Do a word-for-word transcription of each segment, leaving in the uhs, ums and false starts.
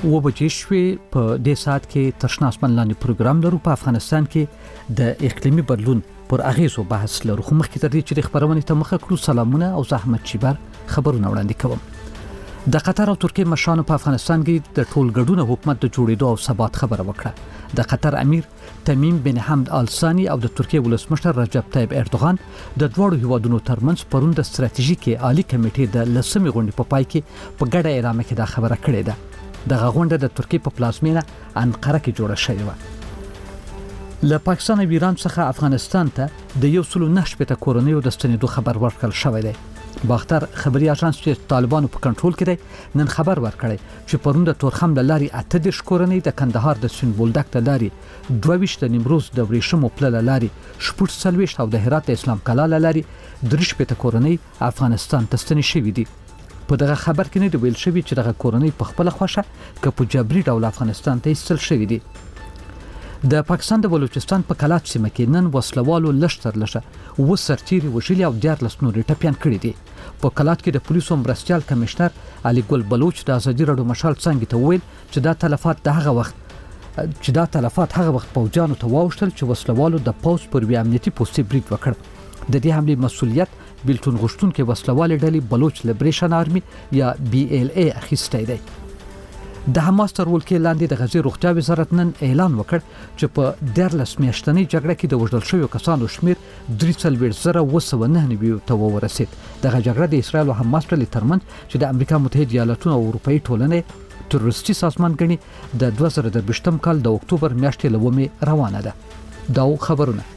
و بجې شوې په دې ساعت کې تشنا اسمان لاندې پروګرام لرو. په افغانستان کې د اقلیمي بدلون پر اغیزو بحث لرو. خو مخکې تر دې چې خبرونه ته مخه کړو سلامونه او زحمت چیبر خبرونه وړاندې کوم. د قطر او ترکیه مشرانو په افغانستان کې د ټولګډون حکومت د جوړېدو او ثبات خبره وکړه. د قطر امیر تمیم بن حمد آل ثانی او د ترکیه ولسمشر رجب طیب اردوغان د دوړو هیوادونو ترمنځ پرون د ستراتیژیکي عالی کمیټې د لسمې غونډې په پای کې په ګډه اعلان کې دا خبره کړې ده. د غونډه د ترکیه په پلازمینه انقره کې جوړه شوې و. له پاکستان او ایران څخه افغانستان ته د یو سلو نه شپږ کورونیو د ستنېدو خبر ورکړل شوی دی. باختر خبري اژانس چې طالبانو په کنټرول کې دی نن خبر ورکړی چې پرون د تورخم د لاري اته د شکورنۍ د کندهار د سین بولدک د لاري دوه ویشت د نیمروز د ورېشمو پل لاري شپږ سلويشت او د هرات د اسلام کلا لاري درې شپږ کورونی افغانستان ته ستنې شوې دي. په دغه خبر کې نه دی ویل شوی چې دغه کورونی په خپل خوښه ک په جبري ډول افغانستان ته ایستل شوې دي. د پاکستان د بلوچستان په کلات سیمه کې نن وسلوالو لشتر لشه و سرتيري وشلي او دیار لسنوري ټپيان کړی دي. په کلات کې د پولیسو مرستيال کمشنر علي ګل بلوچ د ازادي رادیو مشال څنګه ته ویل چې دا تلفات د هغه وخت چې دا تلفات هغه وخت پوجانو ته واوښتل چې وسلوالو د پوز پر وی امنیتي پوسټي بریټ وکړ. د دې حمله مسؤلیت بلټون غشتون کې وسلوال ډلې بلوچ لیبریشن آرمي یا بي ال اي اخیسته دی. د حماس تر ولکې لاندې د غزې روغتیا وزارت نن اعلان وکړ چې په دیارلس میاشتنۍ جګړه کې د وژل شویو کسانو شمیر درې څلوېښت زره اوه سوه نه نوي ته ورسید. دغه جګړه د اسرایل او حماس ډلې ترمنځ چې د امریکا متحده ایالاتونو او اروپאי ټولنې تروریستي سازمان ګڼي د دوه زره درویشتم کال د اکتوبر میاشتې له ومې روانه ده. دا خبرونه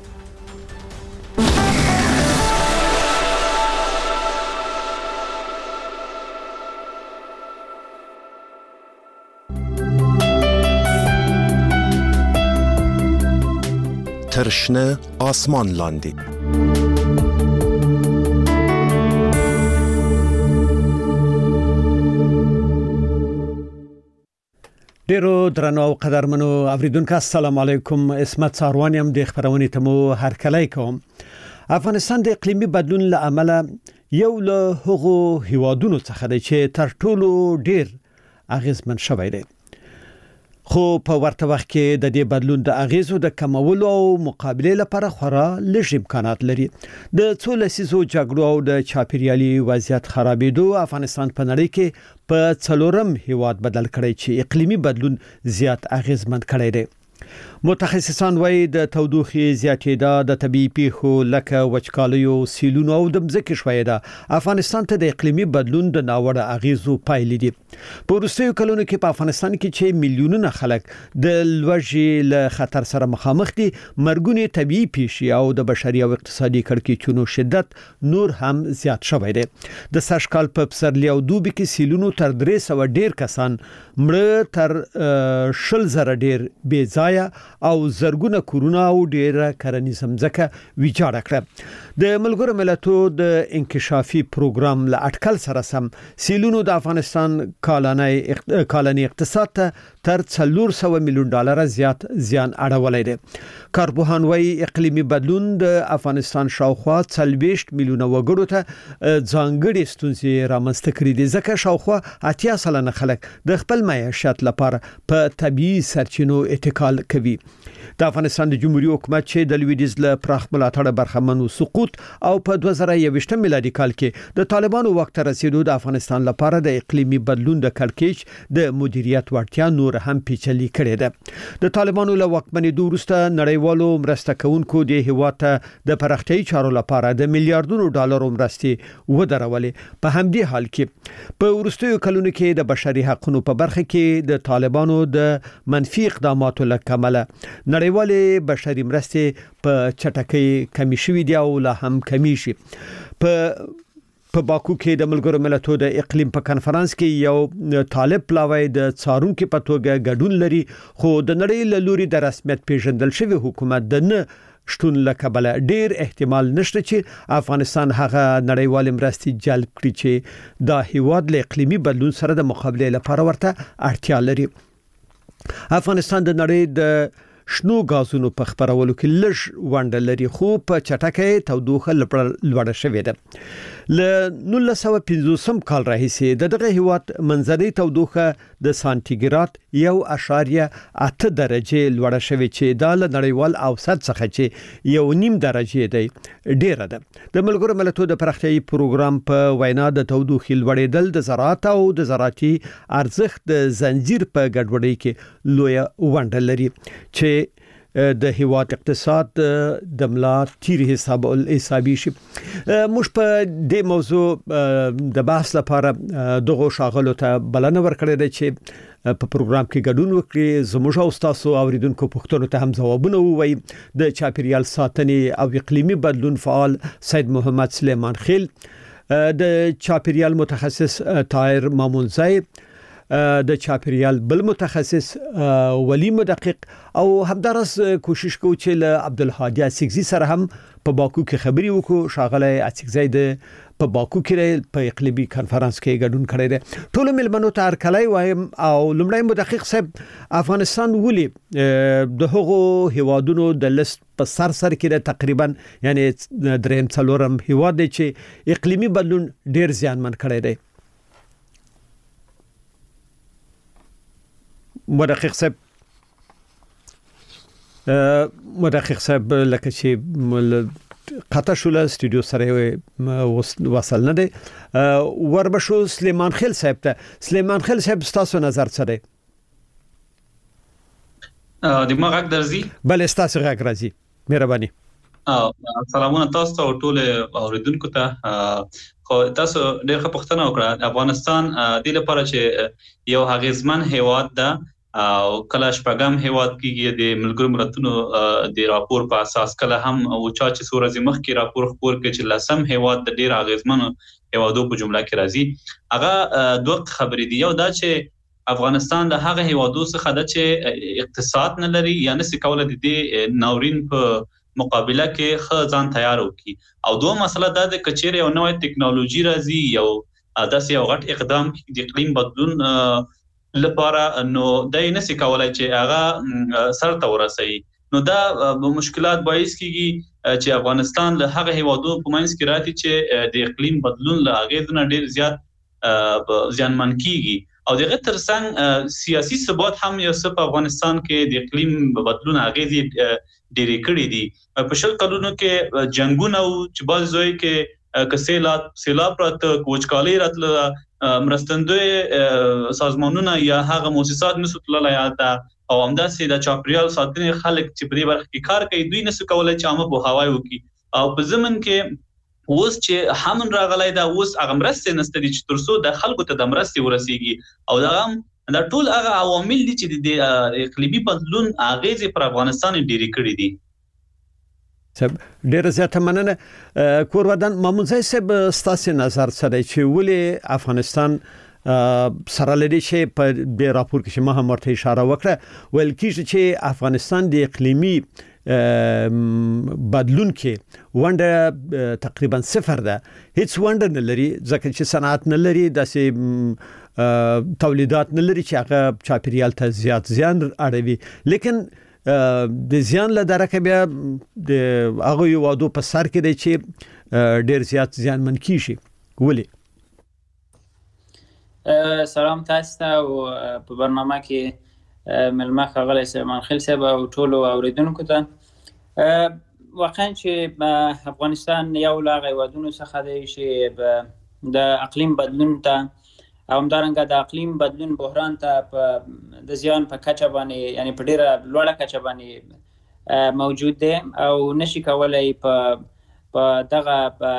ترشنه آسمان لاندې. ډیرو درنو او قدرمنو اوریدونکو السلام علیکم. اسمت ساروانیم د خبرونې ته مو هرکلی کوم. افغانستان د اقلیمي بدلون له امله یو له هغو هیوادونو څخه دی چې تر ټولو ډیر اغیزمن شوی دی. خو په ورته وخت کې د دې بدلون د اغیزو د کمولو او مقابله لپاره خورا لږ امکانات لري. د څو لسیزو جګړو او د چاپیریالي وضعیت خرابېدو افغانستان په نړۍ کې په څلورم هیواد بدل کړی چې اقلیمي بدلون زیات اغیزمن کړی دی. متخصصان وايي د تودوخې زیاتېدا د طبيعي پیښو لکه وچکالیو سیلونو او د مځکې ښویېدا افغانستان ته د اقلیمي بدلون د ناوړه اغیزو پایلې دي. په وروستیو کلونو کې په افغانستان کې چې میلیونونه خلک د لوږې له خطر سره مخامخ دي مرګونې طبيعي پیښې او د بشري او اقتصادي کړکېچونو شدت نور هم زیات شوی دی. د سږکال په پسرلي او دوبي کې سیلونو تر درې سوه ډیر کسان مړه تر شل زره ډیر بې ځایه او زرګونه کورونه او ډیره کرنیزه مځکه ویجاړه کړه. د ملګرو ملتونو د انکشافي پروګرام له اټکل سره سم سیلونو د افغانستان کالاني کالاني اقتصاد ته تر څلور سوه میلیون ډالر زیات زیان اړولی دی. کارپوهان وايي اقلیمي بدلون د افغانستان شاوخوا څلوېښت میلیونه وګړو ته ځانګړي ستونزې رامنځته کړي دي ځکه شاوخوا اتیا سلنه خلک د خپل معیشت لپاره په طبيعي سرچینو اتکال کوي. د افغانستان د جمهوریت حکومت چې د لویدیز له پراخ ملاتړ برخمن سقوط او په دوه زره یوویشتم میلادي کال کې د طالبانو وخت رسیدو د افغانستان لپاره د اقلیمي بدلون د کړکېچ د مدیریت وړتیا نور هم پیچلې کړې ده. د طالبانو له واکمنېدو وروسته نړیوالو مرسته کوونکو د هیواد ته د پراختیايي چارو لپاره د میلیارډونو ډالرو مرستې ودرولې. په همدې حال کې په وروستیو کلونو کې د بشري حقوقو په برخه کې د طالبانو د منفي اقداماتو له کمله نړیوالې بشري مرستې په چټکۍ کمی شوې دي او لا هم کمی شي. په په باکو کې د ملګرو ملتونو د اقلیم په کانفرنس کې یو طالب پلاوی د څارونکو په توګه ګډون لري خو د نړۍ له لوري د رسمیت پیژندل شوی حکومت د نه شتون لکبله ډیر احتمال نشته چې افغانستان هغه نړیوال مرستې جلب کړي چې د هیواد له اقلیمي بدلون سره د مقابله لپاره ورته اړتیا لري. افغانستان د نړۍ د شنو غازونو په خبرولو کې لږ ونډه لري خو په چټکۍ تودوخه لوړه شوې ده. ل نولس سوه پنځوس کال راهیسې د دغه هیواد منځنۍ تودوخه د سانتیګراد یو اعشاریه اته درجه لوړه شوې چې د نړیوال اوسط څخه چې یو نیم درجه دی ډیره ده. د ملګرو ملتونو د پراختیايي پروګرام په وینا د تودوخې لوړېدل د زراعت او د زراعتي ارزښت د زنجیر په ګډوډۍ کې لوی ونډه لري چې د هیواد اقتصاد د ملا تیر حساب الحسابي شي. موږ په دې موضوع د بحث لپاره دغه شاغلو ته بلنه ورکړې ده چې په پروګرام کې ګډون وکړي، زموږ او تاسو اوریدونکو پوښتنو ته هم ځوابونه ووایي. د چاپیریال ساتنې او اقلیمي بدلون فعال سید محمد سلیمان خیل، د چاپیریال متخصص طاهر مامونزی، د چاپیریال بل متخصص ولی مدقق او همدارس کوشش کوو چې له عبدالهادي اسیکزي سره هم په باکو کې خبري وکړو. شاغله اسیکزي د په باکو کې په اقلیمي کانفرنس کې ګډون کړی دی. ټول ملمنو ته هرکلی وایم او لومړی مدقق صاحب، افغانستان ولي د هغو هیوادونو د لیست په سر سر کې تقریبا یعنی دریم څلورم هیواد دی چې اقلیمي بدلون ډیر زیانمن کړی دی؟ مدقق صاحب مدقق صاحب لکه چې قطع شو له استودیو سره وصل نه دی. وربشو سلیمان خیل صاحب ته. سلیمان خیل صاحب ستاسو نظر څه دی؟ د ما غږ درځي؟ بله ستاسو غږ راځي، مهرباني. سلامونه تاسو ته او ټول اوریدونکو ته. خو تاسو ډېر ښه پوښتنه وکړه. افغانستان د لپاره چې یو اغیزمن هیواد ده او کله شپږم هیواد کېږي د ملګرو ملتونو د راپور په اساس، کله هم او چا چې څو ورځې مخکې راپور خپور کړ چې لسم هیواد د ډېر اغیزمنو هیوادو په جمله کې راځي. هغه دوه خبرې دي. یو دا چې افغانستان د هغه هیوادو څخه ده چې اقتصاد نه لري یا نشي کولای د دې ناورین په مقابله کې ښه ځان تیار وکړي. او دوه مسله دا ده چې چیرې یو نوې ټیکنالوژي راځي، یو داسې یو غټ اقدام د اقلیم بدلون لپاره، نو دای نشي کولای چې هغه سر ته ورسوي. نو دا مشکلات باعث کیږي چې افغانستان له هغه هیوادو په منځ کې راځي چې د اقلیم بدلون له اغیزونه ډیر زیات زیانمن کیږي. او دغه ترڅنګ سیاسي ثبات هم یو څه په افغانستان کې د اقلیم بدلون اغیزې ډېرې کړې دي. په شل کلونو کې جنگونه او چې بعض ځای کې کسیلات سیلاب راته کوچکالي راتله، مرستندوی سازمانونه یا هغه مؤسسات نسو تللی یاده او همداسې د چاپیریال ساتنې خلک چې په دې برخه کې کار کوي دوی نسو کولای چې عامه پوهاوی وکړي. او په ضمن کې اوس چې حمل راغلی دا اوس هغه مرستې نشته دي چې ترڅو د خلکو ته د مرستې ورسیږي. او دا دا ټول هغه عوامل دي چې د اقلیمي بدلون اغیزې پر افغانستان ډېرې کړې دي. صاحب ډېر زیاته مننه. کورودان مامونزی صاحب ستاسو نظر سره چې ولې افغانستان سره لري چې په دې راپور کې ما هم ورته اشاره وکړه ول کیږي چې افغانستان د اقلیمي بدلون کې ونډه تقریبا صفر ده، هیڅ ونډه نه لري ځکه چې صنعت نه لري، داسې تولیدات نه لري چې هغه چاپیریال ته زیات زیان اړوي. لیکن د زیان له درکه بیا د هغه یوادو په سر کې دی چې ډیر زیات زیان من کیږي. ولې؟ سلام تاسو ته او په برنامه کې ملما ښاغلی سلیمان خیل صاحب او ټول اوریدونکو ته. واقعا چې افغانستان یو له هغه هیوادونو څخه دی چې د اقلیم بدلون ته او همدارنګه د اقلیم بدلون بحران ته په د زیان په کچه باندې یعنی په ډیره لوړه کچه باندې موجود دی او نشي کولای په په دغه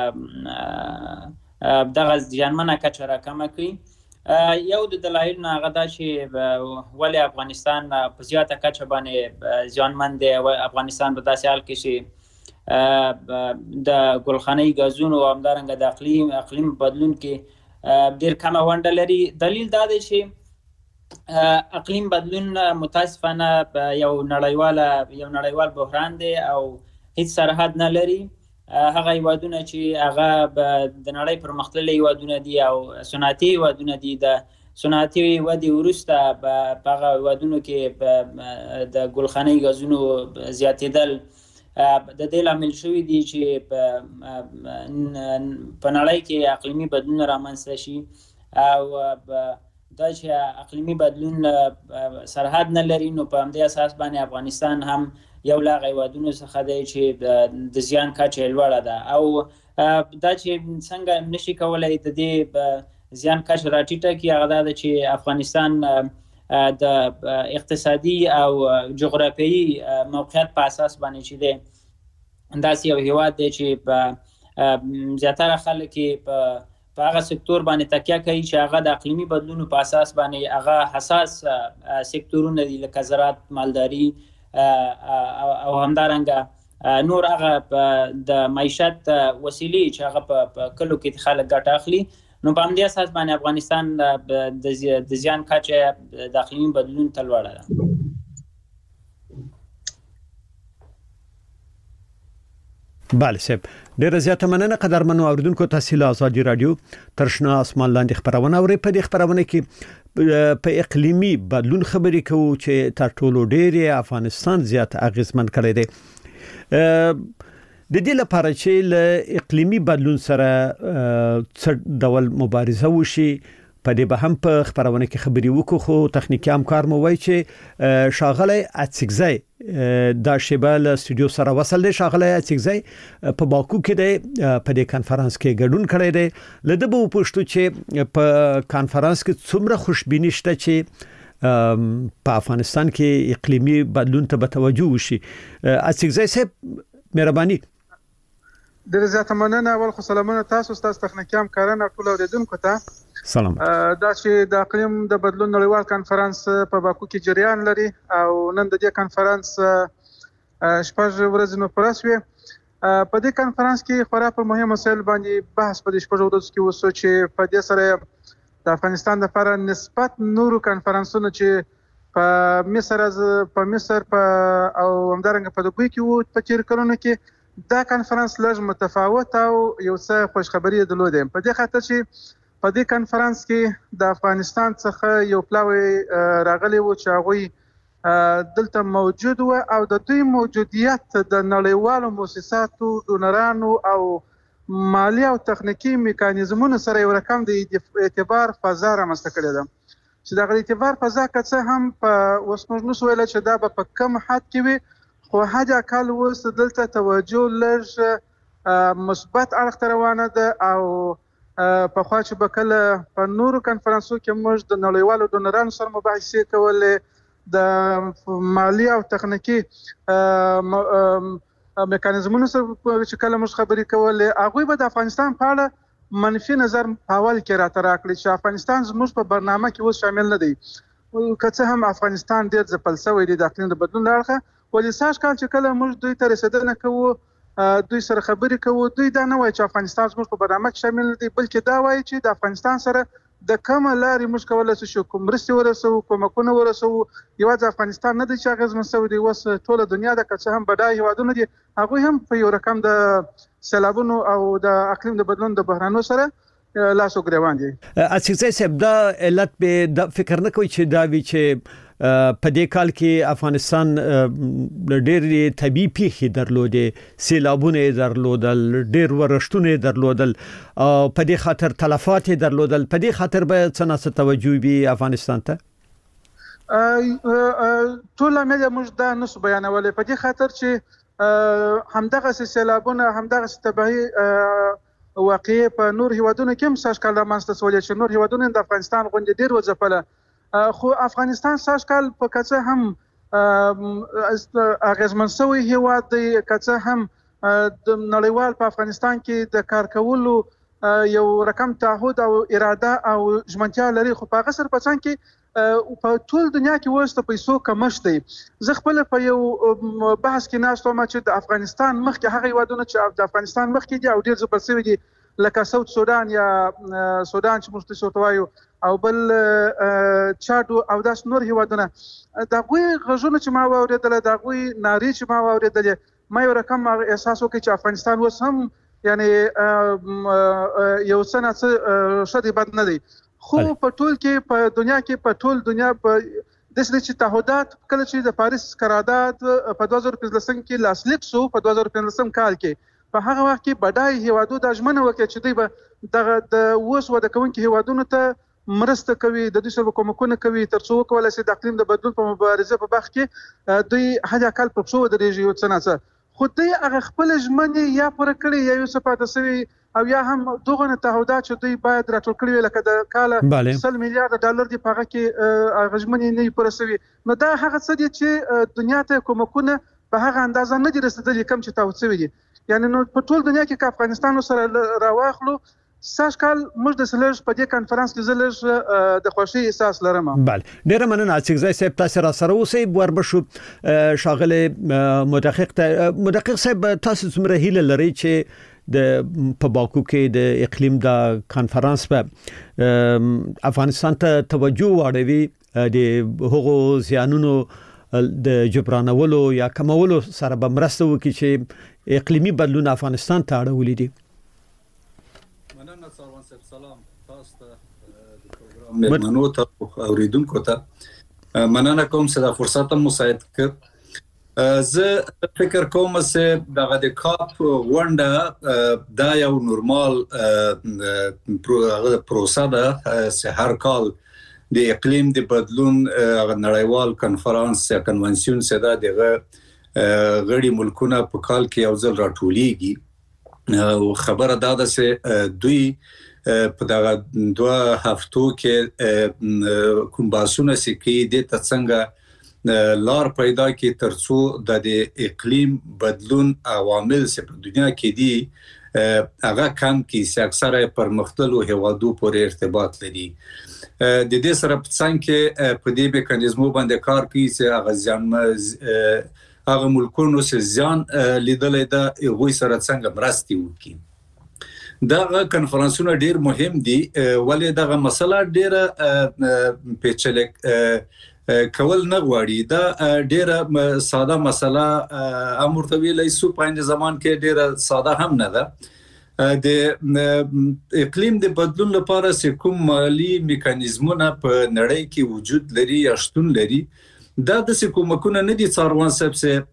دغه زیانمنه کچه راکمه کړي. یو د دلایل نه هغه دا چې ولې افغانستان په زیاته کچه باندې زیانمن دی. افغانستان په داسې حال کې چې د ګلخانه‌ای غازونو او همدارنګه د اقلیم اقلیم بدلون کې ډیر کمه ونډه لري. دلیل دا دی چې اقلیم بدلون متاسفانه یو نړیوال یو نړیوال بحران دی او هیڅ سرحد نه لري. هغه هیوادونه چې هغه د نړۍ پرمختللي هیوادونه دي او صنعتي هیوادونه دي د صنعتي ودی ورسته په هغه ودونو کې د ګلخاني غازونو زیاتېدل د دې لامل شوی دی چې په نړۍ کې اقلیمي بدلون رامنځته شي او دا چې اقلیمي بدلون سرحد نه لري نو په همدې اساس باندې افغانستان هم یو لا غیوادونو څخه دی چې د زیان کچه لوړه ده او دا چې څنګه نشي کولای د دې زیان کچه راټیټه کړي هغه دا چې افغانستان د اقتصادي او جغرافیایي موقعیت په اساس باندې چې دی داسې یو هیواد دی چې په زیاتره خلک په په هغه سکتور باندې تکیه کوي چې هغه د اقلیمي بدلونو په اساس باندې هغه حساس سکتورونه دي لکه زراعت، مالداري او همدارنګه نور هغه د معیشت وسیلې چې هغه په کلو کې خلک ګټه اخلي. نو په همدې اساس باندې افغانستان د زیان کچه د اقلیمي بدلون ته لوړه ده. بله صاحب، ډیره زیاته مننه قدرمنو اوریدونکو. تاسو له ازادي رادیو ترشنا اسمان لاندې خبرونه اورئ. په دې خبرونه کې په اقلیمي بدلون خبرې کوو چې تر ټولو ډېر افغانستان زیات اغیزمن کړی دی. د دې لپاره چې له اقلیمي بدلون سره څه ډول مبارزه وشي په دې به هم په خبرونه کې خبرې وکړو، خو تخنیکی همکار مو وایي چې شاغلی اڅکزی دا شیبه له استودیو سره وصل دی. شاغلی اڅکزی په باکو کې دی، په دې کانفرنس کې ګډون کړی دی. لده به وپوښتو چې په کانفرنس کې څومره خوشبیني شته چې په افغانستان کې اقلیمي بدلون ته به توجه وشي. اڅکزی صاحب مهرباني. ډیره زیاته مننه. اول خو سلامونه تاسو ستاسو تخنیکی همکارانو ټول اوریدونکو ته. سلام. دا چې د اقلیم د بدلون نړیوال کانفرنس په باکو کې جریان لري او نن د دې کانفرنس شپږ ورځې نو پوره شوې. په دې کانفرنس کې خورا په مهم مسایل باندې بحث په دې شپږ ورځو کې وشو چې په دې سره د افغانستان لپاره نسبت نورو کانفرنسونو چې په مصر از په مصر په او همدارنګه په دوبۍ کې وو په تیر کلونو کې دا کانفرنس لږ متفاوت او یو څه خوشخبری درلوده. په دې خاطر چې په دې کانفرنس کې د افغانستان څخه یو پلاوی راغلی و چې هغوی دلته موجود و او د دوی موجودیت د نړیوالو مؤسساتو، ډونرانو او مالی او تخنیکی میکانیزمونو سره یو رقم د اعتبار فضا رامنځته کړې ده چې دغه اعتبار فضا که څه هم په اوس موږ نشو ویلی چې دا به په کم حد کې وي، خو حد اقل اوس دلته توجه لږ مثبت اړخ ته روانه ده او په خوا چې به کله په نورو کنفرانسو کې موږ د نړیوالو ډونرانو سره مباحثې کولې، د مالی او تخنیکي میکانیزمونو سره چې کله موږ خبرې کولې، هغوی به د افغانستان په اړه منفي نظر په اول کې راته راکړي چې افغانستان زموږ په برنامه کې اوس شامل نه دی. که څه هم افغانستان ډېر ځپل شوی دی د اقلیم د بدلون له اړخه، ولې سږ کال چې کله موږ دوی ته رسېدنه کوو، دوی سره خبرې کوو، دوی دا نه وایي چې افغانستان زموږ په برنامه کې شامل دی، بلکې دا وایي چې د افغانستان سره د کومه لارې موږ کولی شو کوم مرستې ورسوو، کومکونه ورسوو. یوازې افغانستان نه دی چې اغېزمن شوی دی، اوس ټوله دنیا ده. که څه هم بډایه هېوادونه دي، هغوی هم په یو رقم د سیلابونو او د اقلیم د بدلون د بحرانو سره لاس او ګریوان دي. اڅکزی صاحب، دا علت به د فکر نه کوي چې دا وی چې په دې کال کې افغانستان ډېر طبيعي پیښې درلودې، سیلابونه درلودل، ډېر ورښتونه درلودل او په دې خاطر تلفات درلودل. په دې خاطر به څه نه توجه وي افغانستان ته؟ ټول مې موږ دا نسو بیانولې په دې خاطر چې همدغه سیلابونه، همدغه تبعي واقعي په نور هیوادونو کې هم سږ کال رامنځته شولې چې نور هیوادونه د افغانستان غوندې ډېر وځپله، خو افغانستان سږ کال په که څه هم اغېزمن شوی هیواد دی، که څه هم د نړیوال په افغانستان کې د کار کولو یو رقم تعهد او اراده او ژمنتیا لري، خو په هغه سره په څنګ کې په ټول دنیا کې اوس د پیسو کمښت دی. زه خپله په یو بحث کې ناست وم چې د افغانستان مخکې هغه هیوادونه چې د افغانستان مخکې دي او ډېر ځپل شوي دي، لکه ساوت سودان یا سودان چې موږ ورته وایو، او بل چاد او داسې نور هیوادونه، د هغوی غږونه چې ما واورېدله، د هغوی نارې چې ما واورېدلې، ما یو رقم احساس وکړ چې افغانستان اوس هم یعنې یو څه نه څه ښه دی، بد نه دی. خو په ټول کې په دنیا کې په ټول دنیا په د سړي تعهدات کله چې د پاریس قرارداد په دوه زره پنځلسم کې لاسلیک شو په دوه زره پنځلسم کال کې په هغه وخت کې بډای هیوادو د ژمنه وکړه چې دوی به دغه د اوس وده کوونکو هیوادونو ته مرسته کوي د دوی سره کومکونه کوي ترڅو وکولای شي د اقلیم د بدلون په مبارزه په بخ کې دوی هدا کال په څو درېږي او څنګه خو دوی هغه خپل ژمنې یا پوره کړي یا یو څه پاتې شوی او یا هم دغه تعهدات چې دوی باید راټول کړي لکه د کاله سل میلیارډ ډالر دی په هغه کې هغه ژمنې نه پوره شوی نو دا هغه څه دي چې دنیا ته کومکونه په هغه اندازه نه دي رسیدلي کم چې تاسو ویلي یعنی نو په ټول دنیا کې افغانستان سره راواخلو ساش کال موږ د سلج په دې کانفرنس کې زلج د خوشي احساس لرم. بله ډیره مننه چې ځای صاحب تاسو را سره اوسئ وربشو شاغله مدقق مدقق صاحب تاسو څومره هیله لري چې د په باکو کې د اقلیم د کانفرنس په افغانستان ته توجه واړوي د هغو زیانونو د جبرانولو یا کمولو سره به مرسته وکړي چې اقلیمي بدلون افغانستان ته اړولې دي. سلام تاسو ته د پروګرام مېلمنو ته اوریدونکو ته مننه کوم چې دا فرصت مو مساعد کړ. زه فکر کوم چې دغه د کاپ غونډه دا یو نورمال پروسه ده چې هر کال د اقلیم د بدلون نړیوال کنفرانس یا کنونسیون چې دا دغه غړي ملکونه په کال کې یو ځل راټولیږي او خبره دا ده چې دوی په دغه دوه هفتو کې کوم باسونه سکی د څنګه لار پیدا کی ترڅو د اقلیم بدلون عوامل چې په دنیا کې دي هغه کم کی چې اکثره پر مختلفو هوادو پورې ارتباط لري. د دې سره په څنګه په دې میکانیزمو باندې کار کوي چې هغه ځان هغه ملکونو چې ځان لیدلې ده هغه سره څنګه مرستي وکړي. دغه کنفرانسونه ډیر مهم دي ولې دغه مسله ډیره پیچلې کول نه غواړي دا ډیره ساده مسله امر ته ویلای سو په زمان کې ډیره ساده هم نه ده. د اقلیم د بدلون لپاره چې کوم مالی میکانیزمونه په نړۍ کې وجود لري یا شتون لري دا د کومکونه نه دي څاروان سبسه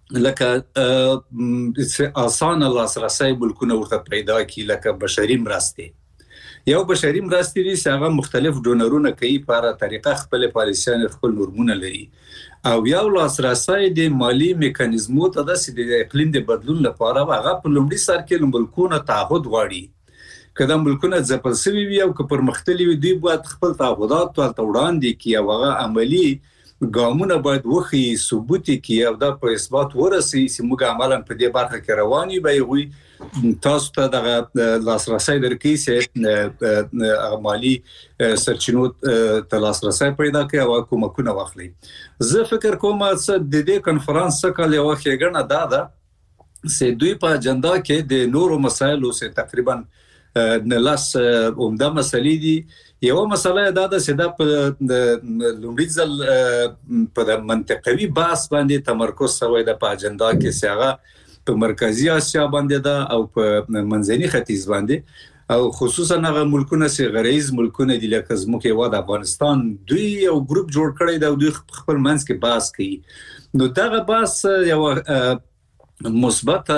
لکه آسان لاسرسی ملکونه ورته پیدا کی لکه بشري مرستې یو بشري مرستې دي چې هغه مختلف ډونرونه کوي په هر طریقه خپل پالیسیان خپل نورمونه لري او یو لاسرسی د مالی میکانیزمو ته د اقلیم د بدلون لپاره هغه په لومړي سر کې ملکونه تعهد غواړي کله ملکونه ځپل شوي وي او که پرمختللي وي دوی باید خپل تعهدات ته وړاندې کړي او هغه عملی ګامونه باید وخی ثبوت کی او دا په اثبات ورسي چې موږ عملاً په دې برخه کې رواني به وي تاسو ته د لاسرسي درکې چې مالی سرچینو ته لاسرسي پیدا کوي او کومکونه واخلي. زه فکر کوم چې د دې کنفرانس څخه یو ښېګڼه دا ده چې دوی په اجنډا کې د نورو مسایلو سره تقریبا نلاس عمده مسلې دي. یو مسله دا ده چې دا په لومړي ځل په منطقوي بحث باندې تمرکز شوی د په اجنډا کې چې هغه په مرکزی اسیا باندې ده او په منځني ختیځ باندې او خصوصا هغه ملکونه چې غریز ملکونه دي لکه زموږ هیواد افغانستان دوی یو ګروپ جوړ کړی دی او دوی خپل منځ کې بحث کوي. نو دغه بحث یو مثبت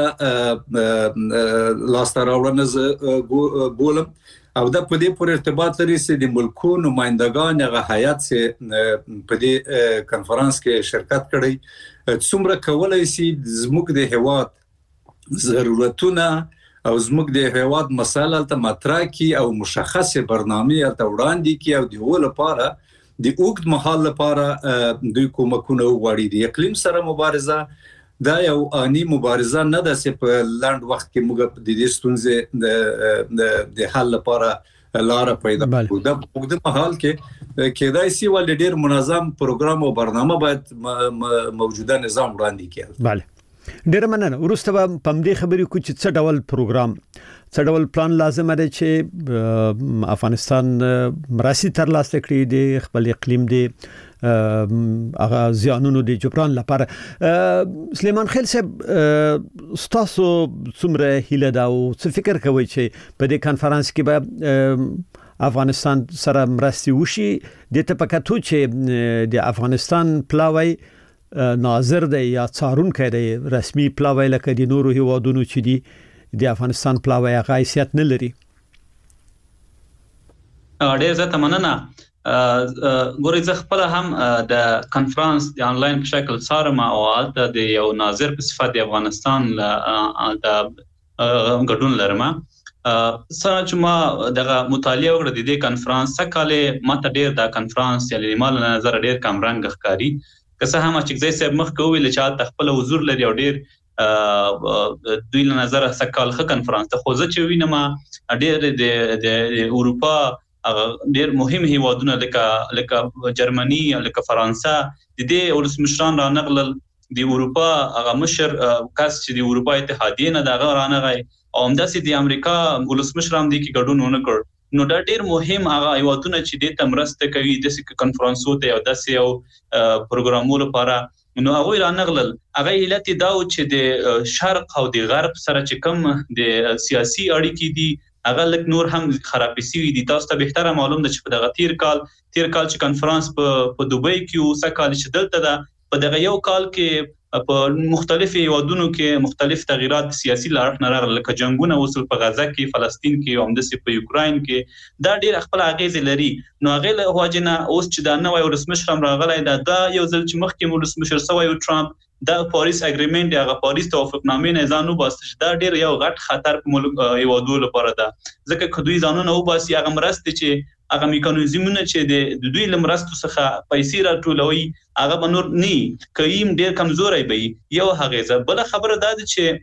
لاسته راوړنه بولم او دا په دې پورې ارتباط لري چې د ملکو نمائندگان هغه هیئت چې په دې کنفرانس کې شرکت کړي څومره کولای شي زموږ د هیواد ضرورتونه او زموږ د هیواد مسایل ته مطرح کی او مشخصه برنامه ته وړاندې کی او د هو لپاره د اوږد مهال لپاره دوی کومکونه وغواړي. د اقلیم سره مبارزه دا یو اني مبارزه نه ده چې په لاند وخت کې موږ د دې ستونزې د د حل لپاره لار پیدا کړو. دا په اوږد مهال کې کېدای شي ول ډېر منظم پروګرام او برنامه باید موجوده نظام وړاندې کړي. bale ډېر مننه. ورسته په دې خبرې کو چې څه ډول پروګرام څه ډول پلان لازم دی چې افغانستان مراسي تر لاسه کړی دی خپل اقلیم دی هغه زیانونو د جبران لپاره. سلیمان خیل صاحب ستاسو څومره هیله دا او څه فکر کوي چې په دې کانفرنس کې به افغانستان سره مرستي وشي د تپکاتو چې د افغانستان پلاوی ناظر دی یا څارون کړي رسمي پلاوی لکه د نورو هیوادونو چې دی د افغانستان پلاوی غایسیت نه لري. ډېر زه مننه. ګورې زه خپل هم د کانفرنس د انلاین په شکل څارم او هلته د یو ناظر په صفت د افغانستان د ګډون لرم. سره چې ما دغه مطالعه وکړه د دې کانفرنس څخه کاله ماته ډېر دا کانفرنس یعنی مال نظر ډېر کم رنګ ښکاري. که څه هم چې زه صاحب مخ کوي چې خپل حضور لري او ډېر دوی له نظر څخه کال ښه کانفرنس ته خو زه چې وینم ډېر د اروپا ډېر مهم هیوادونه لکه لکه جرمني لکه فرانسه د دې ولسمشران را نغلل د اروپا هغه مشر کس چې د اروپا اتحادیه نه دغه را نغی او همداسې د امریکا ولسمشر هم د کې ګډون ونه کړ. نو دا ډېر مهم هغه هیوادونه چې د تمرسته کوي د کانفرنسو ته او داسې یو پروګرامونو لپاره نو هغه را نغلل. هغه علت دا و چې د شرق او د غرب سره چې کوم د سیاسي اړیکې دي هغه لک نور هم خرابې شوي دي. تاسو ته بهتره معلوم ده چې په دغه تیر کال تیر کال چې کانفرنس په په دوبۍ کې او سکهال چې دلته ده په دغه یو کال کې په مختلفو هیوادونو کې مختلف تغیرات سیاسي لارښ نه راغلل لکه جنگونه وصل په غزه کې فلسطین کې او همداسې په یوکراین کې دا ډېر خپل اغیز لري. نو هغه له وجنه اوس چې دا نوې ولسمشر راغلی دا دا یو ځل چې مخکې ولسمشر سوی ټرامپ دا پاریس اګریمنت هغه پاریس توافقنامې نه ځانو باسي دا ډېر یو غټ خطر په ملک هیوادو لپاره ده ځکه کدوې ځانونه وباسي هغه مرسته چې هغه میکانیزمونه چې د دوی لمرستو څخه پیسې راټولوي هغه به نور نه کيم ډېر کمزوري وي. یو هغه بل خبره ده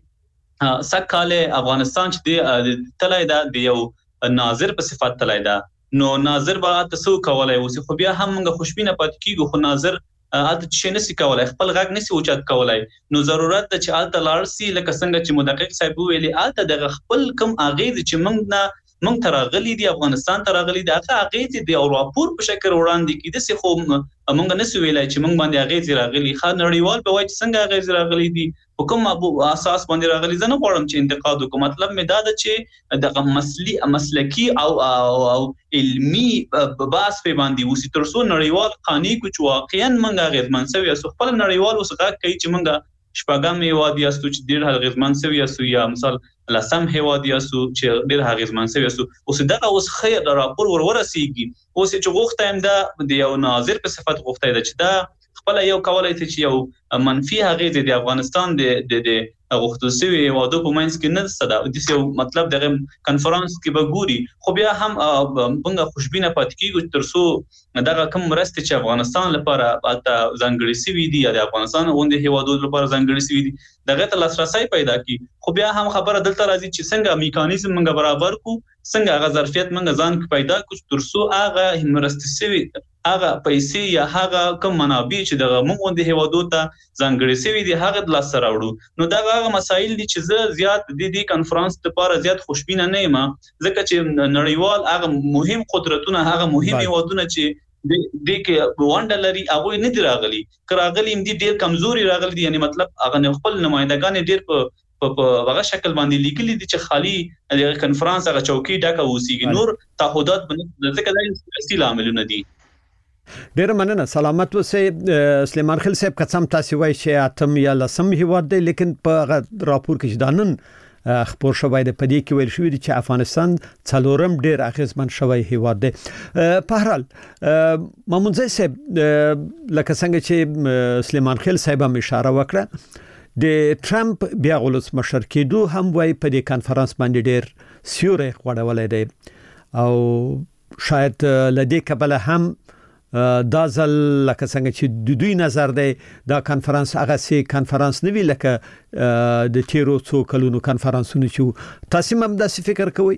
چې سکهاله افغانستان چې تلای ده د یو ناظر په صفت تلای ده نو ناظر به تاسو کولای اوس خو بیا هم موږ خوشبینه پات کیږو خو ناظر الته چې نسی کولای خپل غږ نسی اوچت کولای. نو ضرورت ده چې الته لارسي لکه څنګه چې مدقق صاحب ویلي الته د خپل کم اغیز چې موږ نه موږ ترغلي دي افغانستان ترغلي دي هغه اغیز دي او راپور په شکل وړاندې کیده سي خو موږ نسی ویلای چې موږ باندې اغیز راغلي خا نړیوال په وای چې څنګه اغیز راغلي دي حکم ابو اساس باندې راغلي زنه غواړم چې انتقاد وکم. مطلب مې دا ده چې دغه مسلي مسلکی او او علمي بحث په باندې وسی ترسو نړیوال قانوني کوچ واقعا منګه غیرمن سوي اسو خپل نړیوال وسغه کوي چې منګه شپږم هیواد یاستو چې ډېر غیرمن سوي اسو یا مثال لسم هیواد یاستو چې ډېر غیرمن سوي اسو اوس دغه اوس خیر راپور ورورسیږي اوس چې غوښته هم دا د یو ناظر په صفت غوښته ده چې دا خپل یو کولای چې یو منفي هغه د افغانستان د د غوښتل شوی هیوادو په منځ کې نه صدا د یو مطلب دغه کانفرنس کې به ګوري خو بیا هم موږ خوشبینه پات کیږو ترڅو دغه کوم مرسته چې افغانستان لپاره البته ځانګړي شوی دي یا د افغانستان غونډه هیوادو لپاره ځانګړي شوی دي دغه ته لاسرسي پیدا کی خو بیا هم خبره دلته راځي چې څنګه میکانیزم موږ برابر کو څنګه هغه ظرفیت موږ ځان پیدا کو ترڅو هغه مرسته شوی هغه پیسې یا هغه کوم منابع چې دغه موږ د هیوادو ته ځانګړي شوی دي هغه د لاس سره وړو. نو دا هغه مسایل دي چې زه زیات د دې کانفرنس لپاره زیات خوشبینه نه یم ځکه چې نړیوال هغه مهم قدرتونه هغه مهم هیوادونه چې د دې کې وانډ لري هغه نه دی راغلي کراغلي هم دي ډیر کمزوري راغلي یعنی مطلب هغه خپل نمائندگان ډیر په په هغه شکل باندې لیکلي دي چې خالی د کانفرنس هغه چوکي ډکه وسیږي نور تعهدات باندې ځکه دا سیاسي عاملونه دي. ډیر مننه سلامت اوسئ سلیمان خیل صاحب قسم تاسو وایي چې اتم یا لسم هیواد دی لیکن په راپور کې دانن خبر شوی د پدې کې ویل شوی چې افغانستان څلورم ډیر اغیزمن شوی هیواد دی. په هر حال مامونځي صاحب لکه څنګه چې سلیمان خیل صاحب هم اشاره وکړه د ټرمپ بیا غلط مشر کېدو هم وایي په دې کانفرنس باندې ډیر سیوري غوړولې دی او شاید لدې کبله هم دا ځل لکه څنګه چې د دوی نظر دی دا کانفرنس هغه سي کانفرنس نه وی لکه د تیرو څو کلونو کانفرنسونه چې تاسو هم داسې فکر کوئ؟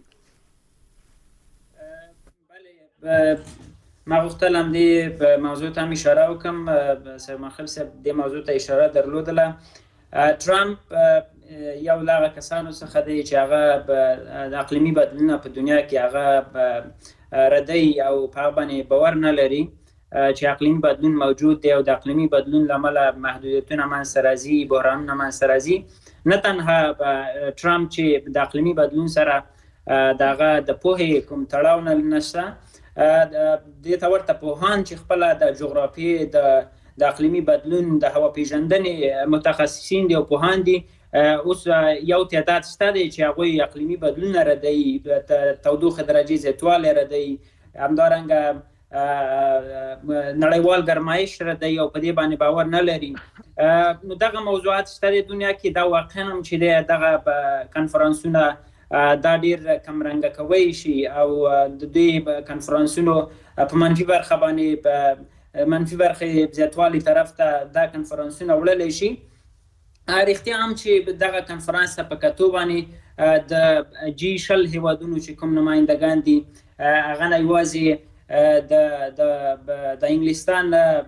بله ما غوښتلم دې په موضوع ته اشاره وکم سلیمان خیل صاحب دې موضوع ته اشاره درلودله. ټرمپ یو لاغه کسانو څخه دی چې هغه د اقلیمي بدلونونو په دنیا کې هغه ردی او په باندې باور نه لري چې اقلیمي بدلون موجود دی او د اقلیمي بدلون لامل محدودیتونه منځته راځي بحرانونه منځته راځي. نه تنها ټرمپ چې د اقلیمي بدلون سره دغه د پوهې کوم تړاو نه نشته. د تورته پوهان چې خپل د جغرافي د د اقلیمي بدلون د هوا پیژندنې متخصصین دي او پوهان دي. اوس یو تعداد شته دی چې هغوی اقلیمي بدلون ردوي، تودوخه درجې زیاتوالی ردوي، همدارنګه نړیوال ګرمایش ردوي او په دې باندې باور نه لري. نو دغه موضوعات شته د دنیا کې. دا واقعا هم چې دغه کنفرانسونه دا ډیر کمرنګه کوي شي او د دې کنفرانسونو په منفي برخه باندې منفي برخه زیاتوالی طرف ته دا کنفرانسونه وړلی شي. رښتیا هم چې دغه کنفرانس ته په کتو باندې د جی شل هیوادونو چې کوم نمایندګان دي هغه نه یوازې د د د انګلستان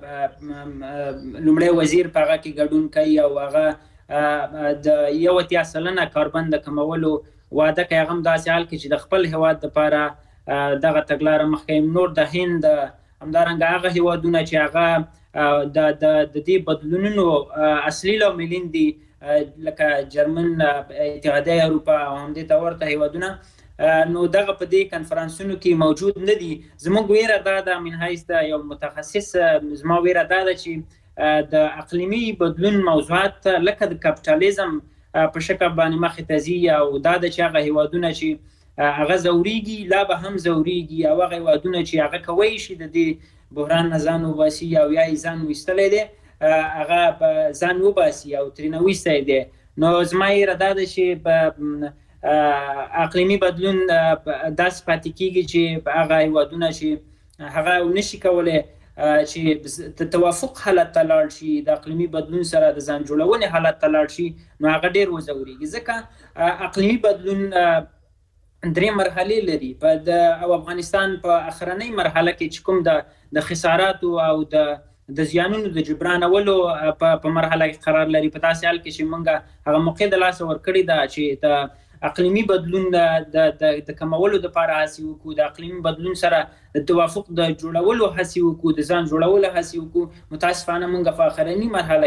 لومړی وزیر په هغه کې ګډون کوي او هغه د یو اتیا سلنه کاربن د کمولو وعده کوي. هغه هم داسې حال کې چې د خپل هیواد دپاره دغه تګلاره مخکې نور د هند همدارنګه هغه هیوادونه چې هغه د د دې بدلونونو اصلي لاملین دي لکه جرمن، اتحادیه اروپا او همدې ته ورته هیوادونه، نو دغه په دې کنفرانسونو کې موجود نه دي. زموږ ویره دا ده من حیث د یو متخصص، زما ویره دا ده چې د اقلیمي بدلون موضوعات لکه د کپټالیزم په شکل باندې مخې ته ځي او دا ده چې هغه هیوادونه چې هغه ځورېږي لا به هم ځورېږي او هغه هیوادونه چې هغه کولی شي د دې بحران نه ځان وباسي او یا یې ځان ویستلی دی هغه به ځان وباسي او ترېنه ویستی دی. نو زما یې دا ده چې په اقلیمي بدلون داسې پاتې کېږي چې هغه هیوادونه چې هغه نشي کولی چې د توافق حالت ته لاړ شي، د اقلیمي بدلون سره د ځان جوړونې حالت ته لاړ شي، نو هغه ډېر وځورېږي. ځکه اقلیمي بدلون درې مرحلې لري او افغانستان په اخرنۍ مرحله کې چې کوم د د خساراتو او د د زیانونو د جبرانولو په مرحله کې قرار لري. په داسې حال کې چې موږ هغه موقع د لاسه ورکړې ده چې د اقلیمي بدلون د د کمولو دپاره هڅې وکړو، د اقلیمي بدلون سره د توافق د جوړولو هڅې وکړو، د ځان جوړولو هڅې وکړو. متاسفانه موږ په اخرنۍ مرحله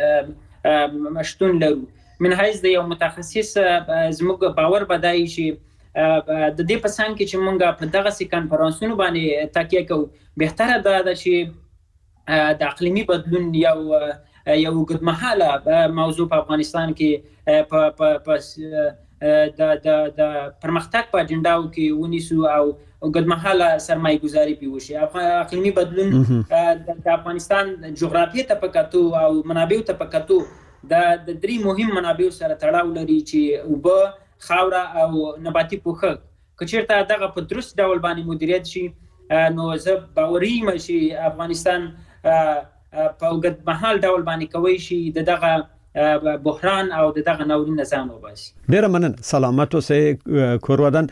کې شتون لرو. من حیث د یو متخصص زموږ باور به دا وي چې د دې په څنګ کې چې موږ په دغسې کنفرانسونو باندې تکیه کوو، بهتره دا ده چې د اقلیمي بدلون یو یو اوږدمهاله موضوع په افغانستان کې په د د د پرمختګ په اجنډاو کې ونیسو او اوږدمهاله سرمایه ګزاري پرې وشي. اقلیمي بدلون د افغانستان جغرافیې ته په کتو او منابعو ته په کتو د درې مهم منابعو سره تړاو لري چې اوبه، خاوره او نباتي پوښښ. که چېرته دغه په درست ډول باندې مدیریت شي نو زه باوري یم چې افغانستان په اوږدمهال ډول باندې کولی شي د دغه بحران او د دغه ناورین نه ځان وباسي. ډېره مننه. سلامت اوسئ کورودن.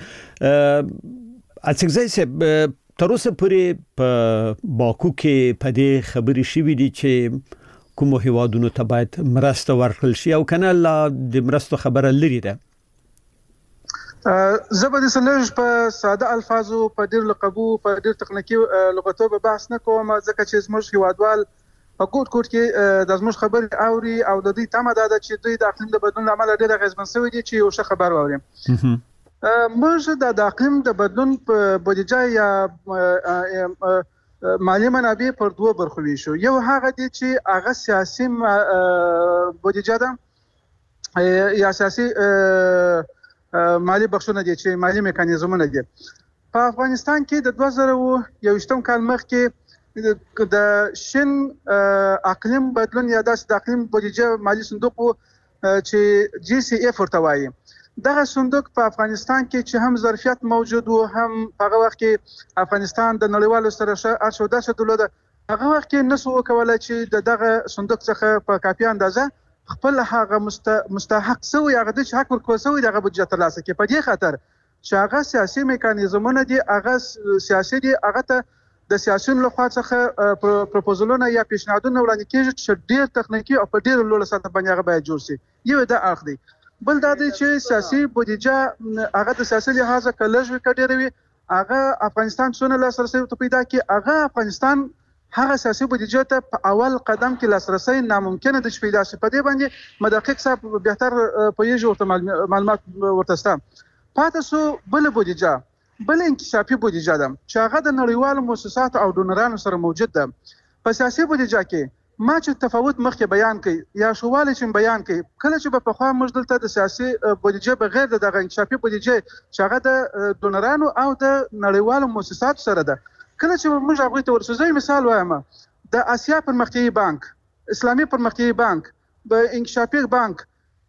اڅکزی صاحب تر اوسه پورې په باکو کې په دې خبرې شوې دي چې کومو هیوادونو ته باید مرسته ورکړل شي او کنه لا د مرستو خبره لري ده؟ زه به د سلج په ساده الفاظو په ډیر لقبو په ډیر تخنیکی لغتو به بحث نه کوم، ځکه چې زموږ هیوادوال په کوټ کوټ کې د زموږ خبرې اوري او د دې تمه ده چې دوی د اقلیم د بدلون عمل ډیر اغیزمن شوی دي چې یو ښه خبر واوري. موږ د اقلیم د بدلون په بودیجه یا مالی منابع پر دوه برخو ویشو. یو هغه دي چې هغه سیاسي بودیجه ده یا سیاسي مالی بخشونه دي چې مالی میکانیزمونه دي. په افغانستان کې د دوه زره یوویشتم کال مخکې د شین اقلیم بدلون یا د اقلیم بودیجه مالی صندوق چې جی سی اف ورته وایي. دغه صندوق په افغانستان کې چې هم ظرفیت موجود و، هم هغه وخت کې افغانستان د نړیوالو سره ارشو داسې درلوده، هغه وخت کې نسو وکولای چې د دغه صندوق څخه په کافي اندازه خپل هغه مستحق سوی هغه د حق ورکول سوی دغه بودجه ترلاسه کړي. په دې خاطر چې هغه سیاسي میکانیزمونه دي، هغه سیاسي دي، هغه ته د سیاسيون لخوا څخه پروپوزلونه یا پیشنهادونه وړاندې کیږي چې ډیر تخنیکی او په ډیر لوړ سطح باندې هغه باید جوړ شي. یو دا اخ دی. بل دا دی چې سیاسي بودیجه هغه د سیاسي لحاظ کلهږي کډیروي، هغه افغانستان څونه لاسرسي ته پیدا کی، هغه افغانستان هغه سیاسي بودیجه ته په اول قدم کې لاسرسي ناممکنه د پیدا شي. په دې باندې مدقق صاحب بهتر پوهیږي او معلومات ورته. پاتې سو بل بودیجه بل انکشافي بودیجه ده چې هغه د نړیوالو مؤسساتو او ډونرانو سره موجود ده. په سیاسي بودیجه کې ما چې تفاوت مخکې بیان کړي یا شواله چې بیان کړي کله چې په خوا موږ دلته د سیاسي بودیجه بغیر د دغه انکشافي بودیجه چې هغه د ډونرانو او د نړیوالو مؤسساتو سره ده کله چې موږ هغه ته ورسوځي مثال وایم د آسیا پرمختیایي بانک اسلامي پرمختیایي بانک د انکشافي بانک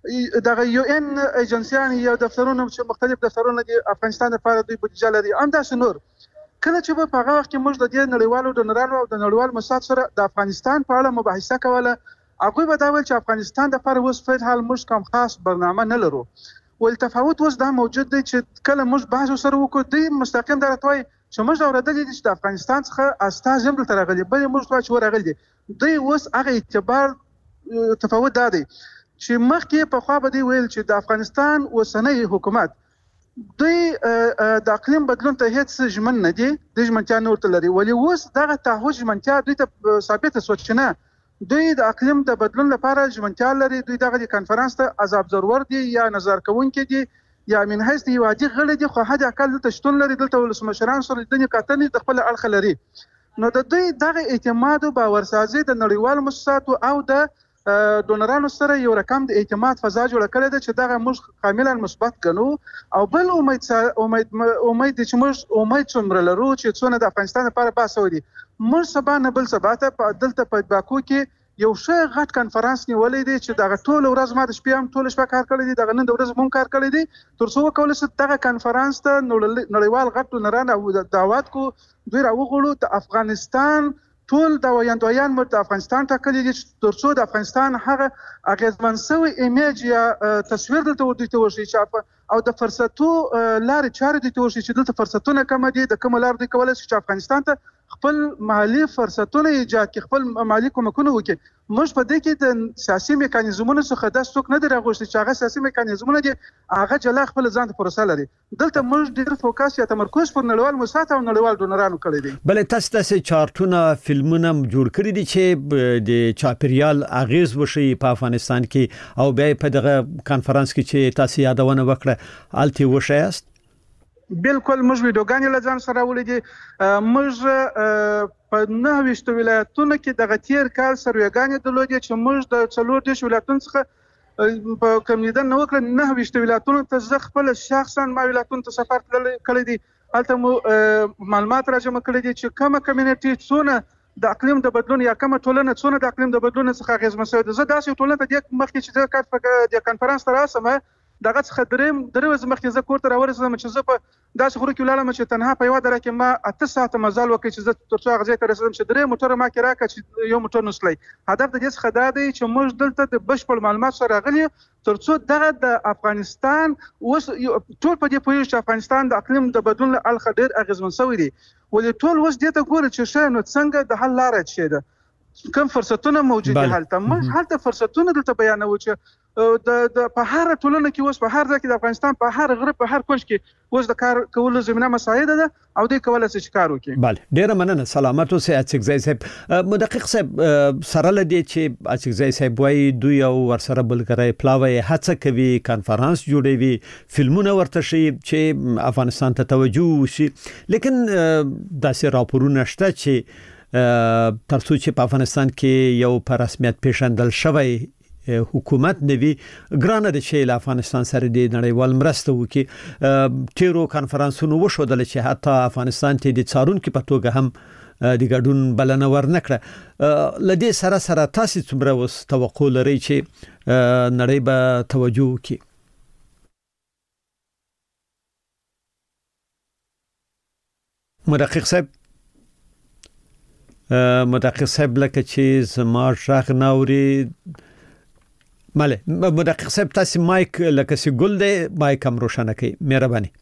دغه یو ان ایجنسیان یا دفترونه چې مختلف دفترونه د افغانستان لپاره دوی بودیجه لري همداسې نور کله چې په هغه وخت کې موږ د دې نړیوالو ډونرانو او د نړیوالو مؤسساتو سره د افغانستان په اړه مباحثه کوله هغوی به دا ویل چې افغانستان لپاره اوس په حال موږ کوم خاص برنامه نه لرو ول تفاوت اوس دا موجود دی چې کله موږ بحث سره وکړو دوی مستقیم درته وایي چې موږ اورېدلي دي چې د افغانستان څخه استازي هم دلته راغلي بل موږ ته چې ورغلي دي دوی اوس هغه اعتبار تفاوت دا دی چې مخکې په خوا به دی ویل چې د افغانستان اوسنی حکومت دوی د اقلیم بدلون ته هیڅ ژمن نه دي د ژمنتیا نه ورته لري ولې اوس دغه تعهد ژمنتیا دوی ته ثابته شوه چې نه دوی د اقلیم د بدلون لپاره ژمنتیا لري دوی دغه کانفرنس ته از ابزرور دي یا نظر کوونکي دي یا من حیث د یو عادي غړي دي خو حد اقل دلته شتون لري دلته ولسمشران سره د کتنې د خپل اړخ لري نو د دوی دغه اعتماد او باورسازي د نړیوالو مؤسساتو او د ډونرانو سره یو رقم د اعتماد فضا جوړه کړې ده چې دغه موږ کاملا مثبت ګڼو او بل امید امید امید چې موږ امید څومره لرو چې څونه د افغانستان لپاره باسو دي موږ سبا نه بل سبا ته په دلته په باکو کې یو ښه غټ کانفرنس نیولې دي چې دغه ټول ورځ ما د شپې هم ټول شپه کار کړی دي دغه نن د ورځ مون کار کړی دي تر څو وکول شي دغه کانفرنس ته نړیوال غټ ډونران او دعوت کو دوی راوغړو د افغانستان ټول دا ویاندویان مرته افغانستان ټاکلي دي ترڅو د افغانستان هغه اغیزمن سوی ایمیج یا تصویر دلته ورته وشي چې او د فرصتو لارې چارې دي ته وشي چې دلته فرصتونه کم دي د کوم لار دی کولای شي چې افغانستان ته خپل مالی فرصتونه ایجاد کړي خپل مالی کومکونه وکړي موږ په دې کې د سیاسي میکانیزمونو څخه د څوک نه دی راغوښتي چې هغه سیاسي میکانیزمونه دي هغه جلا خپل ځان ته پروسه لري دلته موږ ډیر فوکس یا تمرکز پر نړیوال مؤسسات او نړیوال ډونرانو کړی دی بل تاسو تاسو چارټونه فلمونه جوړ کړی دي چې د چاپریال اغیز وشي په افغانستان کې او بیا په دغه کانفرنس کې چې تاسو یادونه وکړه الته وشایست بالکل موږ ویډیوګانې له ځان سره ولیدې موږ په نهه ویشت ولایتونو کې دغه تیر کال سروېګانې درلودې چې موږ د څلور دېرش ولایتونو څخه په کمیدن نو وکړه نهه ویشت ولایتونو ته زه خپل شخصا ما ولایتونو ته سفر کړی دی هلته مو معلومات راجمع کړي دي چې کومه کمیونټي څونه د اقلیم د بدلون یا کومه ټولنه څونه د اقلیم د بدلون څخه اغیزمن شوې ده زه داسې ټولنه ته د مخکې چې د کار په کانفرنس ته راسم دغه څخه دریم درې ورځې مخکې زه کور ته راورسېدم چې زه په داسې غره کې ولاړم چې تنها په یوه دره کې ما اته ساعته مزل وکړ چې زه تر څو هغه ځای ته رسېدم چې درې موټره ما کې راکړه چې یو موټر نسلی هدف د دې څخه دا دی چې موږ دلته د بشپړ معلومات سره راغلي تر څو دغه د افغانستان اوس ټول په دې پوهېږي چې افغانستان د اقلیم د بدلون له اړخه ډېر اغېزمن شوی دی ولې ټول اوس دې ته ګوري چې ښه نو څنګه د حل لاره څه ده کوم فرصتونه موجود دي هلته موږ هلته فرصتونه دلته بیانوو چې د د په هر ټولنه کې اوس په هر ځای کې د افغانستان په هر غره په هر کونج کې اوس د کار کولو زمينه مساعده ده او دوی کولای شي چې کار وکړي. بله ډیره مننه سلامت اوسئ اڅکزای صاحب مدقق صاحب سره لدی چې اڅکزای صاحب وایي دوی او ورسره بلګری پلاوی هڅه کوي کانفرنس جوړوي فلمونه ورته شي چې افغانستان ته توجه شي لیکن داسې راپورونه شته چې ترڅو چې په افغانستان کې یو په رسمیت پیژندل شوی حکومت نوي ګرانه د چې له افغانستان سره د نړیوال مرسته وکړي تیرو کانفرنسونو وشودل چې حتی افغانستان ته د څارونکو په توګه هم د ګډون بلنه ورنکړه لدې سره سره تاسو څومره وس توقع لرئ چې نړۍ به توجه وکړي مدقق صاحب مدقق صاحب لکه چې زما ژغ ناوري ماله مدقق صاحب تاسو مایک لکه سی ګل دی مایک هم روشنه کوي مهرباني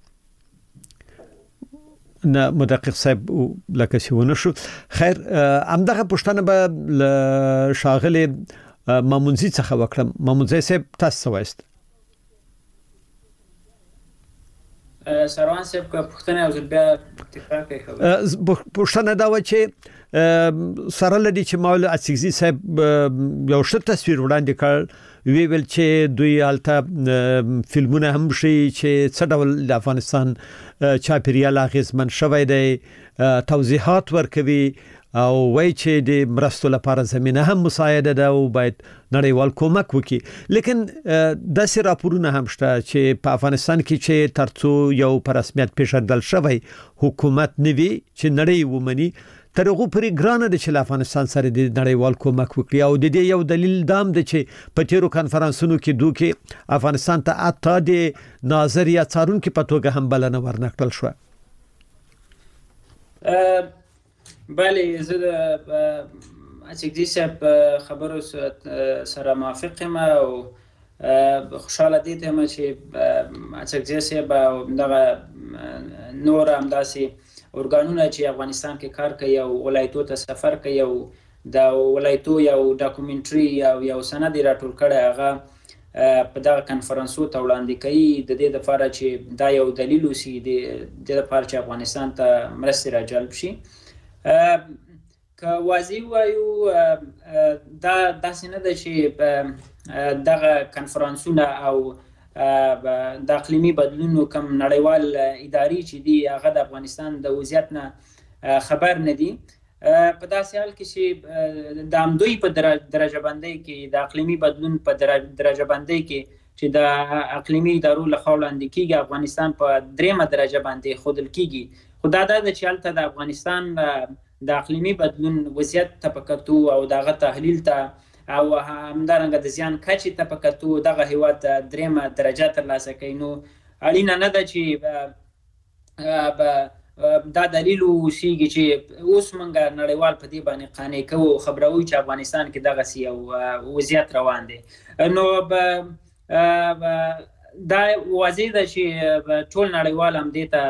نه مدقق صاحب لکه سی ونه شو خیر همدغه پښتنه به شاغله مامونزي څخه وکړم مامونزي صاحب تاسو وایست سروان صاحب که پښتنه او بیا تکرار کوي خبره پښتنه دا و چې سره لدی چې مول اڅګزي صاحب یو ښه تصویر وړاندې کړ وی ویل چې دوی الته فلمونه هم شي چې څه ډول د افغانستان چاپیریال اغیزمن شوی دی توضیحات ورکوي او وای چې د مرستو لپاره زمينه هم مساعده ده او باید نړیوال کومک وکړي لیکن داسې راپورونه هم شته چې په افغانستان کې چې ترڅو یو پر رسمیت پیژندل شوی حکومت نوي چې نړۍ ومني تر هغه پرې ګرانه د چې افغانستان سره د نړیوال کومک وکړي او د دې یو دلیل دام دی چې په تیرو کانفرنسونو کې دوی افغانستان ته اته د ناظریه څارونکو په توګه هم بلنه ورنکړل شو. بله زه د اڅګزي صاحب خبرو سره موافق یم او خوشاله دي ته چې اڅګزي صاحب او دغه نور هم داسې ارګانونه چې افغانستان کې کار کوي او ولایتو ته سفر کوي او د ولایتو یو ډاکومنټري او یو سند راټول کړي هغه په دغه کانفرنسو ته وړاندې کوي د دې لپاره چې دا یو دلیل وسی د دې لپاره چې افغانستان ته مرستې راجلب شي. که واضح وایو دا داسې نه ده چې دغه کانفرنسونه او د اقلیمي بدلونونو کوم نړیوال اداري چې دی هغه د افغانستان د وضعیت نه خبر نه دي په داسې حال کې چې د همدوی په درجه بندۍ کې د اقلیمي بدلون په درجه بندۍ کې چې د اقلیمي ادارو لخوا وړاندې کیږي افغانستان په دریمه درجه باندې ښودل کیږي خو دا ده چې هلته د افغانستان د اقلیمي بدلون وضعیت ته په کتو او دغه تحلیل ته او همدارنګه د زیان کچې ته په کتو دغه هیواد دریمه درجه ترلاسه کوي نو اړینه نه ده چې دا دلیل وشيږي چې اوس موږ نړیوال په دې باندې قانع کوو خبروي چې افغانستان کې دغه سی او وضعیت روان دي نو دا واضح ده چې ټول نړیوال هم دې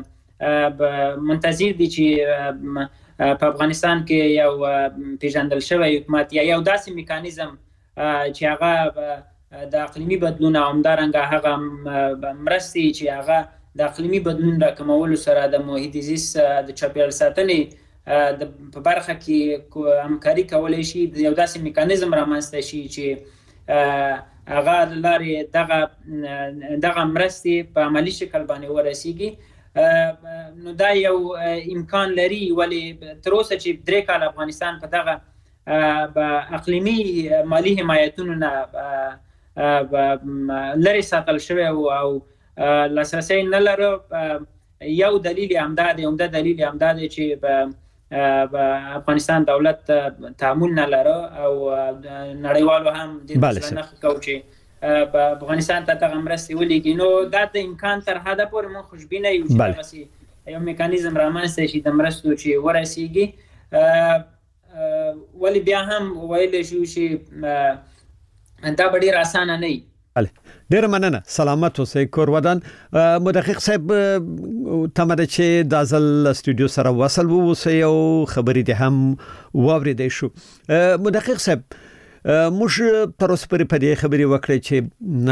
ته منتظر دي چې په افغانستان کې یو پیژندل شوی حکومت یا یو داسې میکانیزم چې هغه د اقلیمي بدلون او همدارنګه هغه مرستې چې هغه د اقلیمي بدلون راکمولو سره د محیط زیست د چاپیریال ساتنې په برخه کې همکاري کولی شي یو داسې میکانیزم رامنځته شي چې هغه لارې دغه دغه مرستې په عملي شکل باندې ورسیږي نو دا یو امکان لري ولی تر اوسه چې درې کال افغانستان په دغه اقلیمي مالی حمایتونو نه لري ساتل شوی او لاسرسی نه لري یو دلیل همدا دی عمده دلیل همدا دی چې افغانستان دولت تعامل نه لري او نړیوالو هم د ځنه کوي په افغانستان ته دغه مرستې ولېږي نو دا د امکان تر حده پورې موږ خوشبینه یو چې دغسې یو میکانیزم رامنځته شي د مرستو چې ورسیږي ولې بیا هم ویلی شو چې دا به ډېر اسانه نه وي. ډېره مننه سلامت اوسئ کور ودان. مدقق صاحب تمه ده چې دا ځل استودیو سره وصل واوسئ او خبرې دې هم واورېدی شو. مدقق صاحب موږ تر اوسه پورې په دې خبرې وکړې چې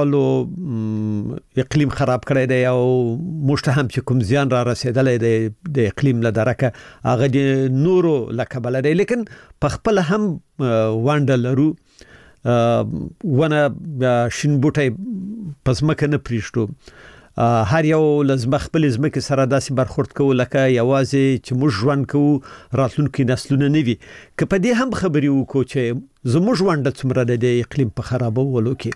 نړیوالو اقلیم خراب کړی دی او موږ ته هم چې کوم زیان را رسېدلی دی د اقلیم له درکه هغه د نورو له کبله دی لیکن په خپله هم ونډه لرو ونه شین بوټی په ځمکه نه پرېږدو هر یو لازم خپل ځمکې سره داسې برخورد کوو لکه یوازې چې موږ ژوند کوو راتلونکي نسلونه نه وي که په دې هم خبرې وکړو چې زموږ ونډه څومره ده د اقلیم په خرابولو کې.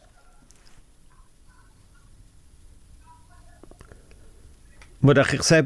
مدقق صاحب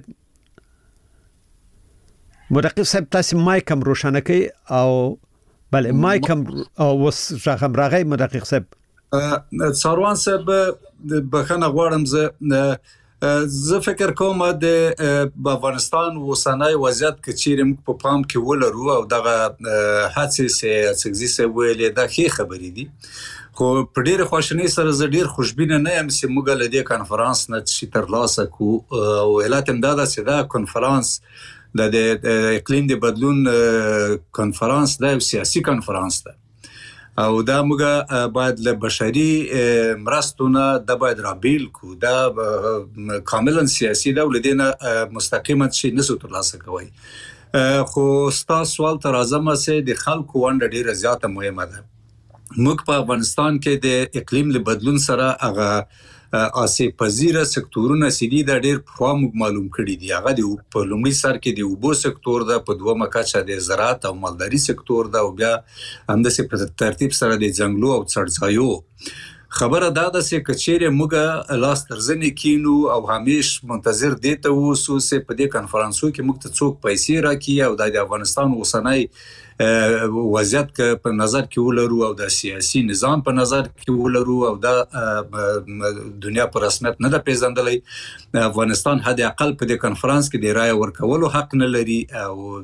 مدقق صاحب تاسو مایک هم روښانه کړئ او بله مایک هم اوس غږ هم راغی. مدقق صاحب سروان صاحب بخنه غواړم زه زه فکر کوم د افغانستان وسنۍ وضعیت کې چیرې موږ په پام کې ولرو او دغه هڅې چې اڅګزي صاحب ویلې دا ښې خبرې دي خو په ډېرې خواشینۍ سره زه ډېر خوشبینه نه یم چې موږ له دې کنفرانس نه څه ترلاسه کړو او علت همدا ده چې دا کنفرانس د اقلیم د بدلون کنفرانس دا یو سیاسي کنفرانس ده او دا موږ باید له بشري مرستونه د باید رابیل کو دا کاملا سیاسي دولتونه مستقیما شي نسو ترلاسه کوي. خو ستاسو سوال تر اعظم سه د خلکو ونډه ډیره زیاته مهمه ده. موږ په افغانستان کې د اقلیم له بدلون سره هغه آسیب پذیره سکتورونه سړي د ډېر پخوا موږ معلوم کړي دي. هغه د په لومړي سر کې د اوبو سکتور ده، په دومه کچه د زراعت او مالداري سکتور ده، او بیا همداسې په ترتیب سره د ځنګلو او څړځایو. خبره دا ده چې کچېره موږ لاس ترزنې کینو او همیش منتظر دي ته اوسو چې په دې کانفرنسو کې موږ ته څوک پیسې راکړي او د افغانستان اوسنۍ وضعیت که په نظر کې ولرو او د سیاسي نظام په نظر کې ولرو او د دنیا په رسمیت نه ده پیژندلې. افغانستان حد اقل په دې کانفرنس کې د رای ورکولو حق نه لري او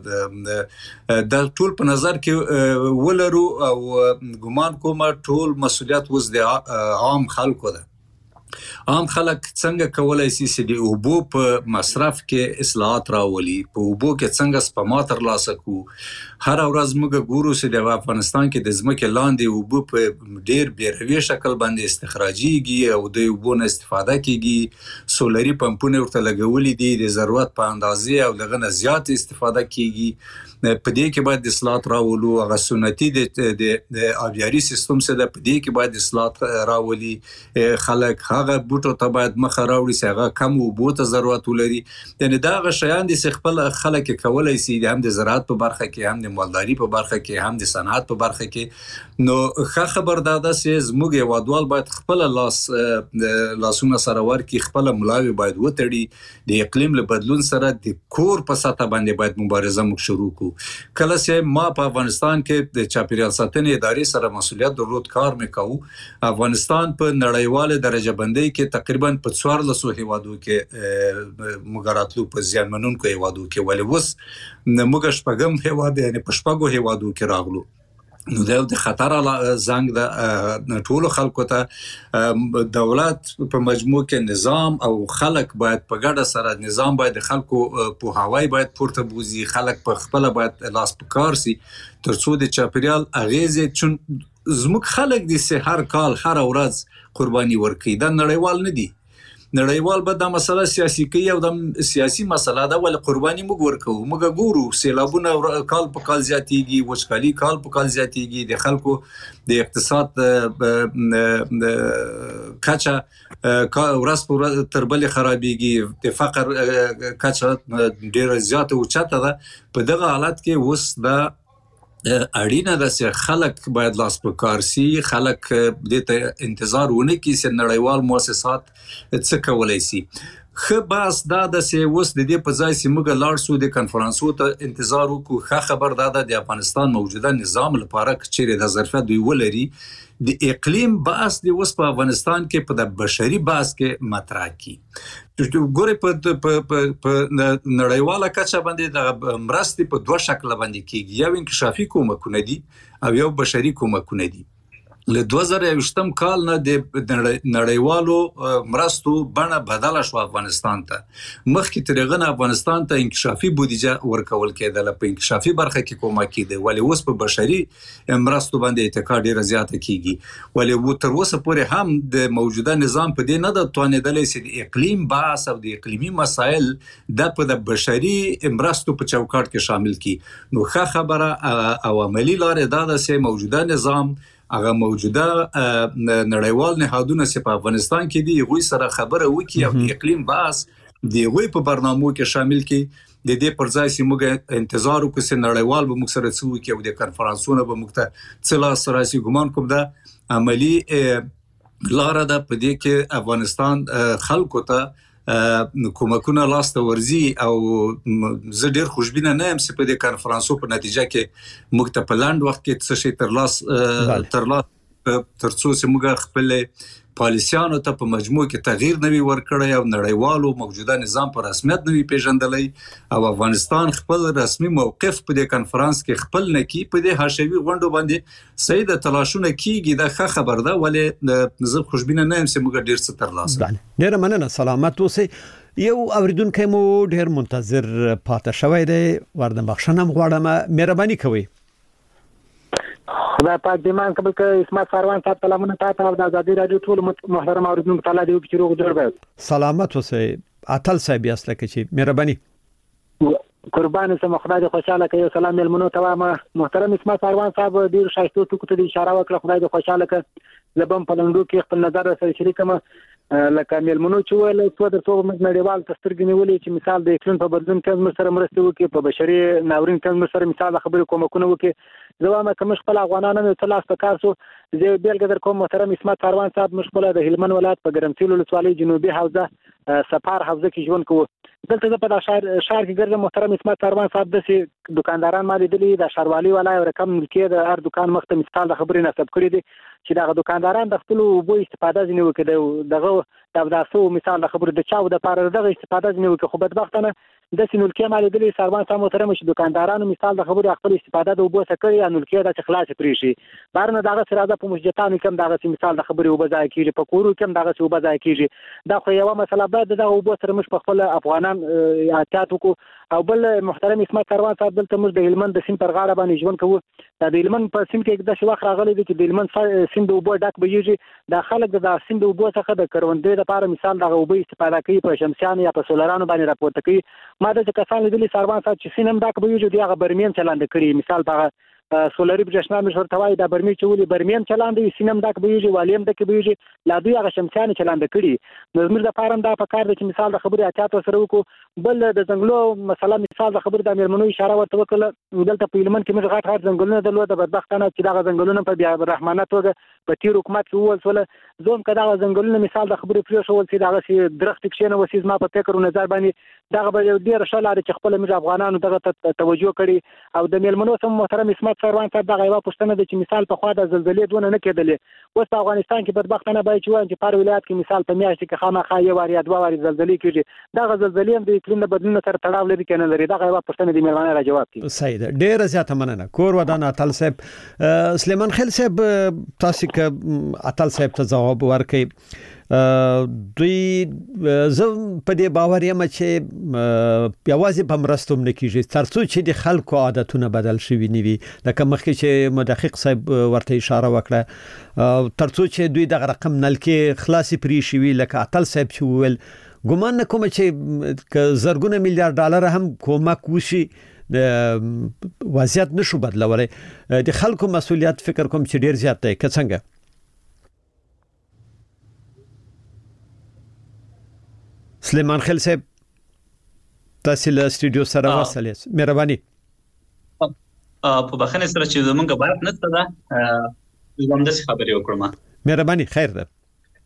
د ټول په نظر کې ولرو او ګمان کوم ټول مسؤلیت وز د عام خلکو ده. عام خلک څنګه کولای شي چې د اوبو په مصرف کې اصلاحات راولي، په اوبو کې څنګه سپما ترلاسه کو. هر ورځ موږ ګورو چې د افغانستان کې د ځمکې لاندې اوبو په ډیر بیروي شکل باندې استخراجيږي او د اوبو نه استفاده کیږي. سولري پمپونه ورته لګولې دي، د ضرورت په اندازې او دغه نه زیات استفاده کیږي. په دې کې باید اصلاحات راولو. هغه سنتي د آبیاري سیستم سره په دې کې باید اصلاحات راولي. خلک هغه بوټو ته باید مخه راوړي چې هغه کم اوبو ته ضرورت ولري. یعنی دا هغه شیان دي چې خپل خلک کولای شي، هم د زراعت په برخه کې، هم د مالداري په برخه کې، هم د صنعت په برخه کې. نو ښه خبر دا ده چې زموږ هیوادوال باید خپل لاس لاسونه سره ورکړي، خپل ملاوي باید وتړي. د اقلیم له بدلون سره د کور په سطح باندې باید مبارزه موږ شروع کړو. کله چې ما په افغانستان کې د چاپیریال ساتنې ادارې سره مسولیت درلود، کار مې کوو. افغانستان په نړیواله درجه بندۍ کې تقریبا په څوارلسو هیوادو کې موږ راتلو، په زیانمنونکو هیوادو کې، ولې اوس موږ شپږم هیواد یعنی په شپږو هیوادو کې راغلو. نو دا د خطر زنګ د ټولو خلکو ته دولت په مجموع کې نظام او خلک باید په ګډه سره نظام باید د خلکو په هواي باید پورته بوزي، خلک په خپل باید لاس په کار سي ترڅو د چاپیریال اغیزې چون زموږ خلک دي سه هر کال هر ورځ قرباني ورکړي. دا نړیوال نه دي. نړیوال به دا مسله سیاسي کوي او د سیاسي مسله ده، ول قرباني موږ ورکو. موږ ګورو سیلابونه کال په کال زیاتېږي، وچکالي کال په کال زیاتېږي، د خلکو د اقتصاد کچه ورځ په ورځ تر بلې خرابېږي، د فقر کچه ډیره زیاته اوچته ده. په دغه حالت کې اوس د اړینه ده چې خلک باید لاس په کار سي، خلک دې ته انتظار ونه کړي چې نړیوال مؤسسات څه کولای شي. ښه بحث دا ده چې اوس د دې په ځای چې موږ لاړ شو د کنفرانسو ته انتظار وکړو. ښه خبر دا ده د افغانستان موجوده نظام لپاره چیرې د ظرفیت دوی ولري د اقلیم بحث دی اوس په افغانستان کې په د بشري بحث کې مطرح کی. ګورې په نړیواله کچه باندې د مرستې په دوه شکله باندې کیږي. یو انکشافي کومکونه دي او یو بشري کومکونه دي. له دوه زره یوویشتم کال نه د نړیوالو مرستو بڼه بدله شو افغانستان ته. مخکې تر هغه نه افغانستان ته انکشافي بودیجه ورکول کېدله، په انکشافي برخه کې کومک کېده، ولې اوس په بشري مرستو باندې اتکا ډیره زیاته کیږي. ولې تر اوسه پورې هم د موجوده نظام په دې نه ده توانېدلی چې د اقلیم بحث او د اقلیمي مسایل د په د بشري مرستو په چوکاټ کې شامل کړي. نو ښه خبره او عملي لارې دا ده چې موجوده نظام هغه موجوده نړیوال نهادونه چې په افغانستان کې دي هغوی سره خبره وکړي او د اقلیم بحث د هغوی په برنامو کې شامل کړي. د دې پر ځای چې موږ انتظار وکړو چې نړیوال به موږ سره څه وکړي او د کنفرانسونو به موږ ته څه لاس راسي. ګمان کوم دا عملي لاره ده. په دې کې افغانستان خلکو ته کومکونه لاسته ورځي او زه ډیر خوشبینه نه یم چې په دې کنفرانسو په نتیجه کې موږ ته په لاند وخت کې څه شي تر لاس تر لاس ترڅو چې موږ خپل پالیسیانو ته په مجموع کې تغییر نوي ورکړی او نړیوالو موجوده نظام په رسمیت نوي پیژندلی او افغانستان خپل رسمي موقف په دې کنفرانس کې خپل نکی په دې حاشوي غونډو باندې صحیح د تلاشونه کیږي. دا ښه خبر ده، ولې زه خوشبینه نه یم چې موږ ډیر څه ترلاسه کړو. ډیر مننه، سلامت اوسئ. یو اوریدونکو مو ډیر منتظر پاتې شوی دی، ورته بخښنه غواړم، مهرباني کوئ. خدای پاک دې مان قبل کړي. اسمت ساروان صاحب سلامونه تاسو او د ازادي رادیو ټول محترم اوریدونکو ته دې چې روغ جوړ به سلامت اوسئ. اتل صاحب یاست لکه چې مهرباني قربان سم خدای دې خوشاله کړي. سلام ملمنو ته محترم اسمت ساروان صاحب ډیر شایسته ټکو ته اشاره وکړه. خدای دې خوشاله کړي. زبم په لندو کې خپل نظر سره شریکم لکه ملمنو چې ویل څو د څو نړیوال تسترګې نیولې چې مثال د اقلیم په بدلون کې موږ سره مرسته وکړي، په بشري ناورین کې موږ سره مثال خبرې کومکونه وکړي. زما کوم خپل افغانانو ته لاس په کار سو زه بیل قدر کوم محترم اسمت ساروان صاحب مشغوله د هلمند ولایت په ګرمسیل ولسوالۍ جنوبي حوزه سفار حوزه کې ژوند کوو. دلته په شهر شهر کې ګرځم محترم اسمت ساروان صاحب د دکانداران ما لیدلې د شهروالي ولای رقم ملکیت د هر دکان مخته مثال خبرې نسب کړی دي چې دا دکانداران د خپل وبو استفاده ځنی وکړي. دغه د داسو مثال خبرې د چاو د پاره دغه استفاده ځنی وکړي. خو بدبختانه د سینولکې ما لیدلې ساروان صاحب محترم چې دکاندارانو مثال د خبرې خپل استفاده د وبو څخه کړي انولکې د خلاص پرې شي. بارنه دغه سره په مسجدانو کې دغه مثال د خبرې وبځای کیږي، په کورو کې دغه وبځای کیږي. دا خو یو مسله باید دغه وبو سره مش په خپل افغانان احتیاط وکړو. او بل محترم اسمت ساروان صاحب دلته موږ د هلمند د سیند پر غاړه باندې ژوند کوو. د هلمند په سیند کې د شوخ راغلي دي چې د هلمند سیند د وبو ډک بهږي. د خلک د سیند د وبو څخه د کروندې لپاره مثال د وبو استفاده کوي، په شمسیان یا په سولرانو باندې راپورته کوي. ما د کسان لیدلي ساروان صاحب چې سیند ډک بهږي دی هغه برمین چلاند کړي. مثال په سولري برېښنا مشور توای د برمی چولې برمین چلاند وي سینم دک بهږي والیم دک بهږي لا دوی هغه شمسیان چلاند کړي. نو زموږ د فارم دا په کار دي چې مثال د خبرې احتیاط سره وکړو. بل د ځنګلو مسله مثال د خبرې د میرمنو اشاره ورته وکړه. دلته په هلمند کې موږ غاټ غاټ ځنګلونه درلود. بدبختانه چې دا ځنګلونه په بیا رحمانه توګه په تیر حکومت کې وول زوم کدا ځنګلونه مثال د خبرې پرې شو چې دا سي درخت کې نه وسیز ما په فکر او نظر باندې دا به ډیر شلاره چې خپل موږ افغانانو دغه توجه کړي. او د میرمنو سم محترم اسمت ساروان صاحب دغه یو پښتنه د چې مثال په خوا د زلزلې دونه نه کېدلې. اوس په افغانستان کې بدبختانه باید چې وایي چې پر ولایت کې مثال په میاشت کې خامخا یو واری یا دوه واری زلزلې کېږي. دغه زلزلې هم د اقلیم بدلون سره تړاو لري کنه لري. دغه یو پښتنه د میرمنو را جواب کړي. صحیح ده. ډیر زیاته مننه. کور ودان اتل صاحب سلیمان خیل صاحب تاسو کې اتل صاحب ته جواب ورکړي. دوی زم په دې باور یم چې یوازې په مرستوم نه کیږي ترڅو چې د خلکو عادتونه بدل شي نیوي. لکه مخکې چې مدقق صاحب ورته اشاره وکړه ترڅو چې دوی دغه رقم نلکې خلاصي پرې شي لکه اتل صاحب چې ویل ګومان نه کوم چې زرګونه میلیارډ ډالر هم کومک وشي وضعیت نشو بدلولای. د خلکو مسولیت فکر کوم چې ډیر زیات دی. که څنګه سلیمان خیل صاحب تاسو له سټوډیو سره وصلې مهرباني په بخنه سره چې زمونږ بارت نشته دا زموږ د خبرې وکړم. مهرباني خیر ده.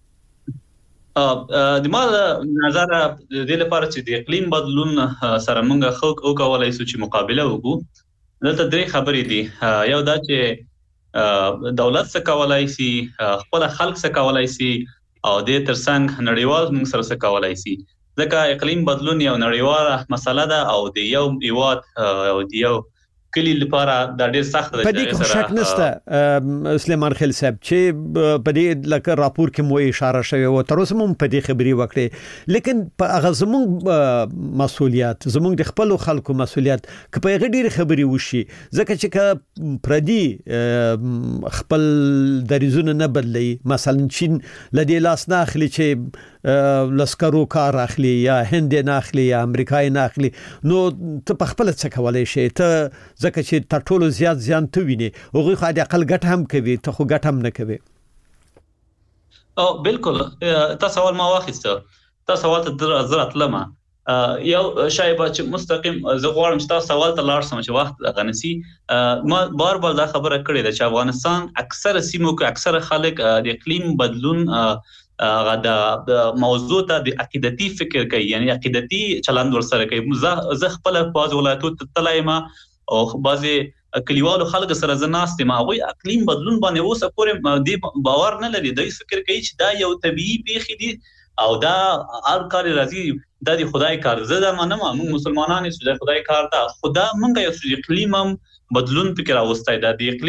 د ما نظر د دې لپاره چې د اقلیم بدلون سره موږ خلک او کولای شو چې مقابله وکړو. دلته درې خبرې دي. یو دا چې دولت څخه کولای شي، خپل خلک څخه کولای شي او د ترڅنګ نړیوال موږ سره څه کولای شي. ځکه اقلیم بدلون یو نړیواله مسله ده او د یو ایواد او د یو کلی لپاره دا ډیر سخت ده. په دې کې شک نشته سلیمان خیل صاحب چې په دې لکه راپور کې مو اشاره شوی و تر اوسه مو په دې خبري وکړي. لیکن په هغه زموږ مسولیت زموږ د خپل خلکو مسولیت که په هغه ډیر خبري وشي ځکه چې که پردي خپل دریزونه نه بدلی مثلا چین لدی لاس نه اخلي چې لسکرو کار اخلي یا هند نه اخلي یا امریکای نه اخلي نو ته په خپل څه کولای شي ته ځکه چې تر ټولو زیات زیان ته ویني هغه خو د عقل ګټ هم کوي ته خو ګټ هم نه کوي. او بالکل تاسو سوال ما واخیسته تاسو سوال ته زرات لمه یو شایبه چې مستقیم زه غواړم چې تاسو سوال ته لاړ سم چې وخت غنسي. ما بار بار دا خبره کړې ده چې افغانستان اکثر سیمو کې اکثر خلک د اقلیم بدلون هغه د موضوع ته د عقیدتي فکر کوي، یعنی عقیدتي چلند ورسره کوي. زه خپل په ولایتو ته تلایم او بعضی کلیوالو خلک سره زناست ما وي اقلیم بدلون باندې اوسه پورې دی باور نه لري. دوی فکر کوي چې دا یو طبيعي پیښه دي او دا هر کار راځي د خدای کار. زه دا منم موږ مسلمانان یو د خدای کار ته خدا مونږ یو اقلیم بدلون فکر اوستای دا د اقلیم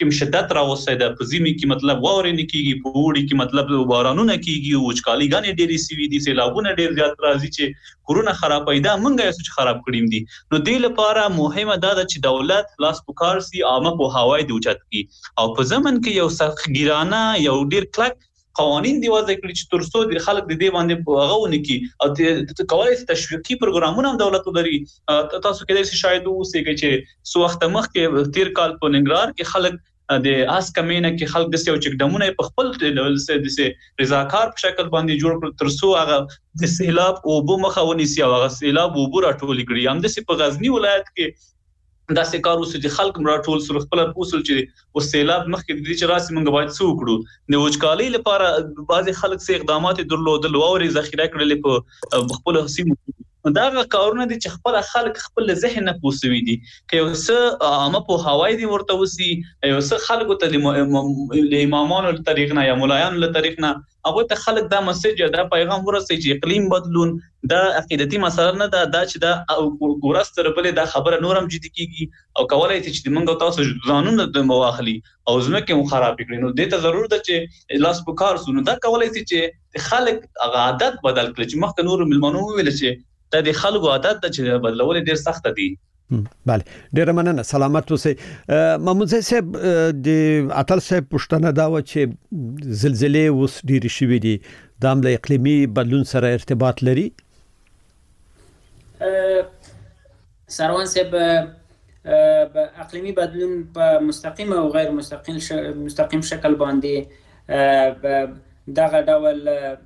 کې شدت راوستي د پزیمی کې مطلب واورې نه کیږي په وړي کې مطلب بارانونه کیږي وچکالي غانې ډېری سوي دي سیلابونه ډېر زیات راځي چې کورونه خراب پیدا منګه یې څه خراب کړیم دي نو دې لپاره مهمه ده چې دولت لاس پکار سي عامه په هوای دی اوچت کی او په زمن کې یو سختګیرانه یو ډېر کلک قوانين دی وځي کړی چې ترڅو د خلک د دې باندې غوونه کی او کولای شي تشویقي پروګرامونه هم دولت لري تاسو کې د شاید اوسې چې سو وخت مخ کې تیر کال په ننګرهار کې خلک د اس کمینه کې خلک د سیو چک دمونه په خپل ډول سره د رضاکار په شکل باندې جوړ کړ ترڅو هغه د سیلاب او بو مخاوني سی هغه سیلاب او بو راټول کړی هم د سی په غزنی ولایت کې دا څه کار وسو چې خلک راټول سره خپل اصول چې او سیلاب مخکې د دې چې راسي موږ باید څه وکړو د وچکالي لپاره بعضي خلک سه اقدامات درلودل او ری ذخیره کړل په خپل سیمو دا کارونه دي چې خپل خلک خپل ذهن نه پوسوي دي که یو څه عامه په هوای دي ورته وسی یو څه خلکو ته د امامانو له طریق نه یا مولایانو له طریق نه هغه ته خلک دا مسیج دا پیغام ورسي چې اقلیم بدلون دا عقیدتي مسله نه ده دا چې دا ګورستر بلې دا خبره نورم جدي کیږي او کولای شي چې موږ تاسو ځانونه د مواخلي او زمکه مو خراب کړي نو دې ته ضرور ده چې لاس په کار سونه دا کولای شي چې خلک هغه عادت بدل کړي چې مخکې نور ملمنو ویل چې دا د خلکو عادت ده چې بدلول ډیر سخت دي بله ډیر مننه سلامت اوسئ محمود صاحب د اتل صاحب پښتنه دا و چې زلزلې اوس ډیر شوې دي د عمل اقلیمي بدلون سره ارتباط لري سروان صاحب اقلیمي بدلون په مستقیم او غیر مستقیم مستقیم شکل باندې دغه ډول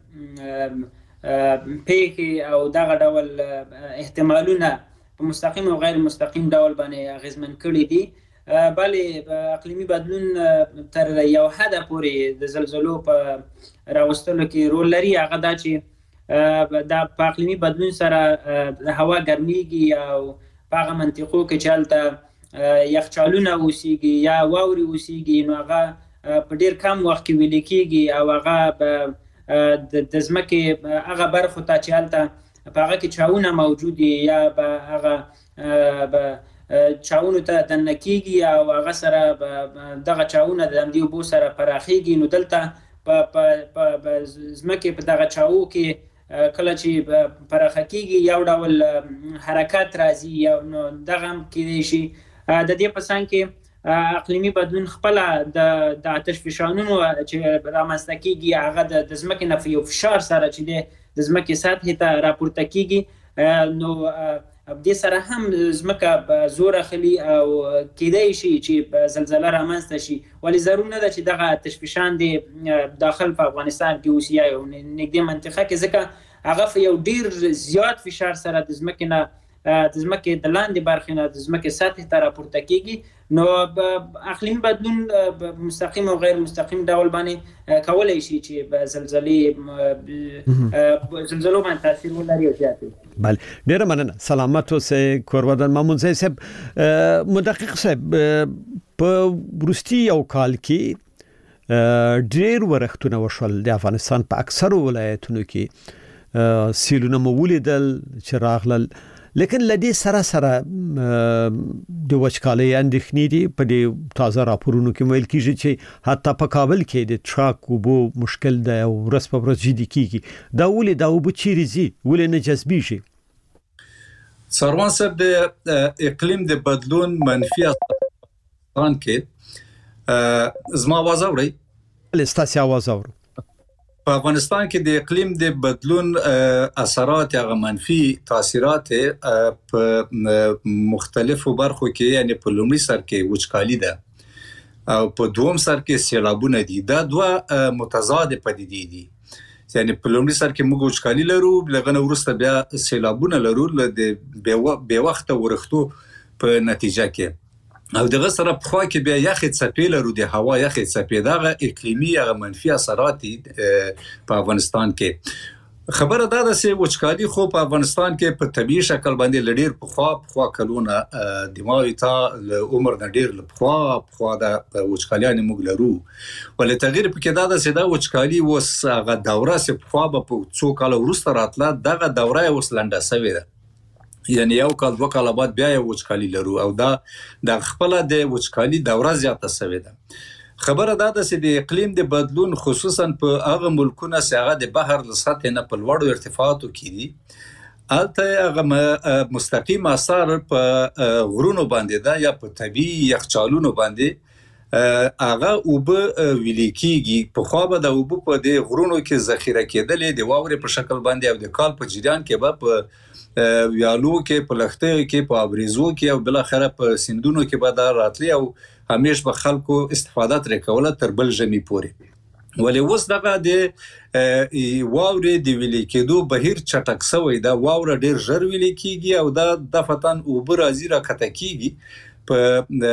پیښې او دغه ډول احتمالونه په مستقیم او غیر مستقیم ډول باندې اغیزمن کړي دي بلې اقلیمي بدلون تر یو حد پورې د زلزلو په راوستلو کې رول لري هغه دا چې دا په اقلیمي بدلون سره د هوا ګرميږي او په هغه منطقو کې چې هلته یخچالونه اوسېږي یا واوري اوسېږي نو هغه په ډېر کم وخت کې ویلې کېږي او هغه د ځمکې هغه برخو ته چې هلته په هغه کې چاونه موجود یا به هغه به چاونو ته دننه کېږي او هغه سره دغه چاونه د همدې اوبو سره پراخېږي نو دلته په ځمکې په دغه چاو کې کله چې پراخه کېږي یو ډول حرکت راځي نو دغه هم کېدای شي د دې په څنګ کې اقلیمي بدلون خپل د آتش فشانونو چې رامنځته کېږي هغه د ځمکې نه یو فشار سره چې د ځمکې سطحې ته راپورته کېږي نو دې سره هم ځمکه زور اخلي او کېدای شي چې زلزله رامنځته شي ولې ضرور نه ده چې دغه آتش فشان د داخل په افغانستان کې اوسي یا نږدې منطقه کې ځکه هغه په یو ډیر زیات فشار سره د ځمکې نه د ځمکې د لاندې برخې نه د ځمکې سطحې ته راپورته کېږي نو اقلیمي بدلون مستقیم او غیر مستقیم ډول باندې کولای شي چې په زلزلې زلزلو باندې تاثیر ولري او زیات بله ډیر مننه سلامت اوسئ کورودن محمود صاحب مدقق صاحب په وروستي یو کال کې ډیر ورښتونه وشول د افغانستان په اکثرو ولایتونو کې سیلونه مو ولیدل چې راغلل لیکن لدی سره سره د وچکالۍ اندېښنې دي په دې تازه راپورونو کې ویل کېږي چې حتی په کابل کې د ټراک اوبو مشکل دی او ورځ په ورځ جدي کېږي دا ولې دا اوبه چیرې ځي ولې نه جذبېږي سروان صاحب د اقلیم د بدلون منفي اثرات کې زما आवाज اوري ستاسو आवाज اورو په افغانستان کې د اقلیم د بدلون اثرات یا منفي تاثیرات په مختلفو برخو کې یعنی په لومړي سر کې وچکالي ده او په دوم سر کې سیلابونه دي دا دوه متضاد پدیدې دي یعنی په لومړي سر کې موږ وچکالي لرو لغنه ورسته بیا سیلابونه لرو د بې وخته ورښتو په نتیجه کې او دغه سره په خوا کې بیا یخې څپې لرو د هوا یخې څپې دغه اقلیمي هغه منفي اثرات په افغانستان کې خبره دا ده چې وچکالي خو په افغانستان کې په طبيعي شکل باندې لډیر په خوا په خوا کلونه دماغي ته عمر نه ډیر په خوا په خوا د وچکالیانو موږ لرو ولې تغییر پکې دا ده چې دا وچکالي وس هغه دوره چې په خوا په څو کال وروسته راتله دغه دوره اوس لنډه شوې ده یعنی یو کال دوه کال بعد بیا یو وچکالي لرو او دا د خپل د وچکالي دوره زیاته شوې ده. خبره دا ده چې د اقلیم د بدلون خصوصا په هغه ملکونه چې هغه د بحر له سطح نه په لوړو ارتفاعاتو کې دي البته هغه مستقیم اثر په غرونو باندې ده یا په طبيعي یخچالونو باندې هغه اوب ویل کېږي. په خو به د اوب په د غرونو کې ذخیره کېدلې د واورې په شکل باندې او د کال په جریان کې به په ویالو کې په لخته کې په ابریزو کې او بل اخره په سندونو کې به دا راتلی او همیش به خلکو استفاده تر کوله تر بل ژمي پورې. ولې اوس دغه د واورې د ویل کېدو بهیر چټک شوی دا واوره ډیر ژر ویل کېږي او دا د فتن اوبر ازي را کته کېږي په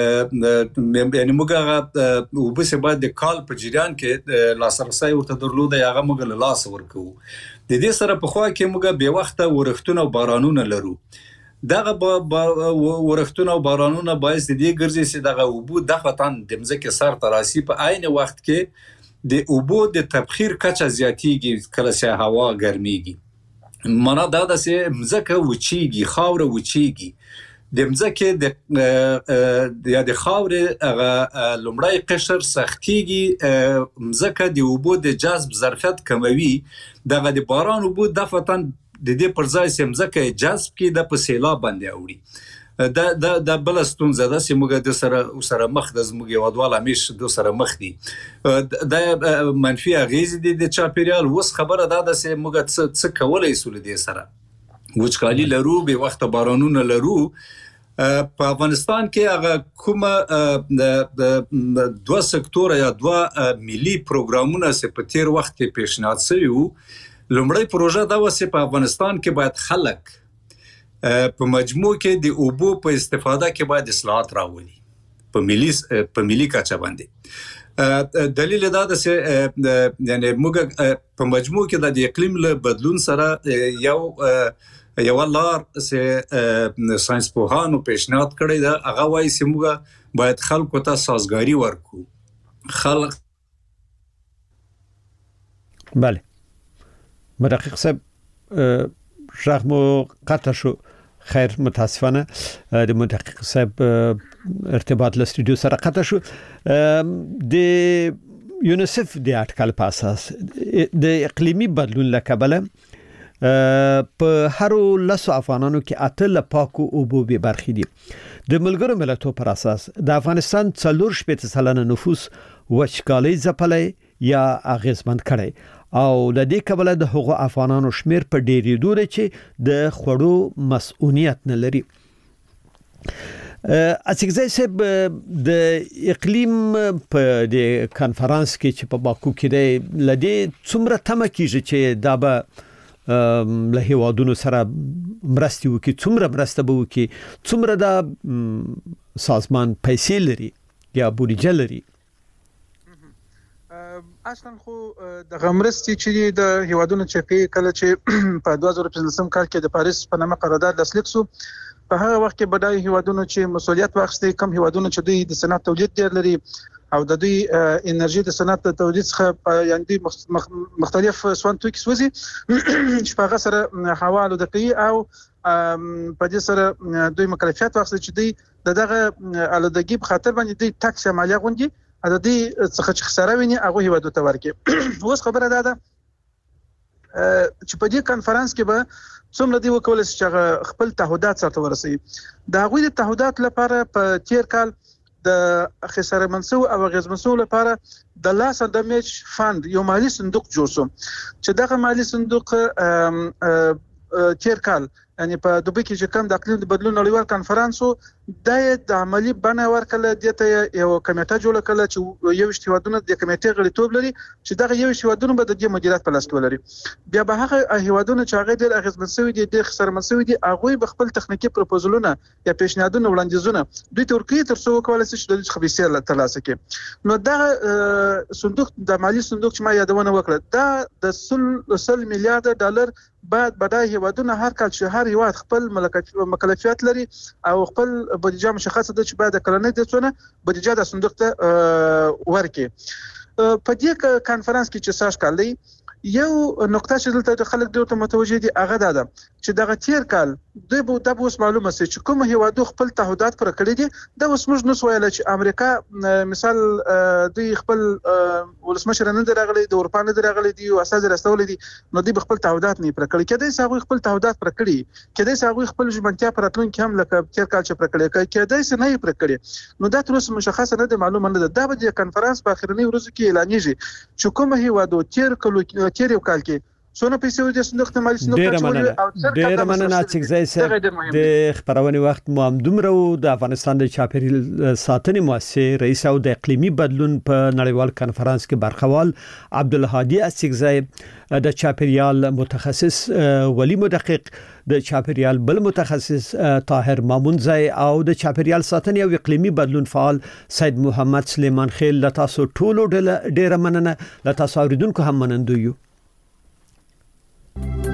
یعنی موږ هغه وبسه بعد د کال په جریان کې لاسرسي ورته درلوده هغه موږ له لاس ورکو. د دې سره په خوا کې موږ به وخت ورښتونه او بارانونه لرو. دغه ورښتونه او بارانونه باعث دي ګرځي چې دغه وبو د فتن د مزکه سر تراسي په عین وخت کې د اوبو د تبخیر کچه زیاتیږي کله چې هوا ګرميږي. معنا دا ده چې مزکه وچیږي خاور وچیږي د مزکه د یا د خاور هغه لومړی قشر سختيږي مزکه د اوبو د جذب ظرفیت کموي دغه د باران اوبو د فتن د دې پر ځای چې مزکه جذب کې د په سیلاب باندې اوړي دا دا د بلستون زده چې موږ د سره سره مخ د زموږ ودواله مش د سره مخ دي د منفي اغیز دي د چاپیریال. وس خبره دا ده چې موږ څه کولای سول دي سره وچکالي لرو به وخت بارانونه لرو. په افغانستان کې هغه کومه د دوه سکتور یا دوه ملي پروګرامونه چې په تیر وخت کې پیشنهاد شوی وو. لومړی پروژه دا و چې په افغانستان کې باید خلک په مجموع کې د اوبو په استفاده کې باید اصلاحات راولي په ملي په ملي کچه باندې. دلیل دا ده چې یعنی موږ په مجموع کې د اقلیم له بدلون سره یو یو لار چې ساينس پوهانو پیشنهاد کړی دا هغه وایي چې موږ باید خلکو ته سازګاری ورکو. خلک بله مدقق صاحب شغمو قطع شو. خیر متاسفانه د مدقق صاحب ارتباط له استودیو سره قطع شو. د یونیسف د اټکل په اساس د اقلیمي بدلون له کبله په هر لسو افغانانو کې اته پاکو اوبو به برخې دي. د ملګرو ملتونو پر اساس د افغانستان څلور شپږ سلنه نفوس وچکالي ځپلې یا اغیزمن کړي او د دې کبله د حقوق افغانانو شمیر په ډېری دوره چې د خړو مسؤلیت نه لري. اڅکزای سب د اقلیم په د کانفرنس کې چې په باکو کې د لدی څومره تمه کیږي چې دا به له هیوادونو سره مرستي وکي څومره مرسته به وکي څومره د سازمان پیسې لري یا بودیجه لري. اصلا خو د غمرستي چې د هیوادونو چې کله چې په دوه زره پنځلسم کال کې د پاریس په نامه قرارداد لاسلیک شو په هغه وخت کې بدای هیوادونو چې مسولیت واخیستي کم هیوادونو چې دوی د صنعت تولید ډیر لري او د دوی انرژي د صنعت تولید څخه یعنی مختلف سوان توکي سوزي چې په هغه سره حواله د کوي او په دې سره دوی مکلفیت واخیستي چې دوی دغه الودګي په خاطر باندې دوی ټاکس مالیه غونډي د دې څخه چې خساره ویني هغه هیوادو ته ورکړي. اوس خبره ده ده چې په دې کانفرنس کې به څومره دی وکول چې خپل تعهدات سره ورسي. دا غوي د تعهدات لپاره په تیر کال د خساره منسو او غزمنسو لپاره د لاس دمیج فند یو مالی صندوق جوړ شو چې دغه مالی صندوق تیر کال یعنی په دوبه کې چې کوم د اقلیم د بدلون نړیوال کانفرنس د عملی بڼه ورکړه دته یو کمیټه جوړه کړه چې یو هیوادونه د کمیټې غړیتوب لري چې دغه یو هیوادونه به د دې مدیریت په لاس کې ولري. بیا به هغه هیوادونه چې هغه د اغیزمنسوي دي د خسرمنسوي دي هغه به خپل تخنیکی پروپوزلونه یا پیشنهادونه وړاندیزونه دوی ترکیه تر څو کولای شي چې د خبيسه ترلاسه کړي. نو دغه صندوق د مالی صندوق چې ما یادونه وکړه دا د سل میلیارډ ډالر بعد بدای هیوادونه هر کال چې هر هیواد خپل مکلفیت لري او خپل بودیجه مشخصه ده چې بعد کلنۍ د څونه بودیجه د صندوق ته ورکړي. په دې کانفرنس کې چې ساش کالي یو نقطه چې دلته خلک دوی متوجه دي هغه ده چې دغه تیر کال دوی به د اوس معلومه سي چې کوم هیوادو خپل تعهدات پر کړی دي د اوس موږ نو ویل چې امریکا مثال دوی خپل ولسمشر نه درغلي د اروپا نه درغلي دي او اساس رسول دي نو دوی خپل تعهدات نه پر کړی کله چې خپل تعهدات پر کړی کله چې خپل ژمنتیا پر اتلون کې هم لکه تیر کال چې پر کړی کله چې نه پر کړی نو دا تر اوسه مشخصه نه ده معلومه نه ده دا به د کانفرنس په اخرنی ورځو کې اعلانېږي چې کوم هیوادو تیر کلو تیر یو کال کې څونه پیسې ودې صندوق احتمالي صندوق ډېر ډېر مننه چې ځای سره د خبرونه وخت مو هم دومره د افغانستان د چاپیریال ساتنې مؤسسې رئیس او د اقلیمي بدلون په نړیوال کانفرنس کې برخوال عبدالهادي اسیغزی د چاپیریال متخصص ولی مدقق د چاپیریال بل متخصص طاهر مامونزی او د چاپیریال ساتنې او اقلیمي بدلون فعال سید محمد سلیمان خیل له تاسو ټولو ډېر مننه له تاسو اوریدونکو هم منندوی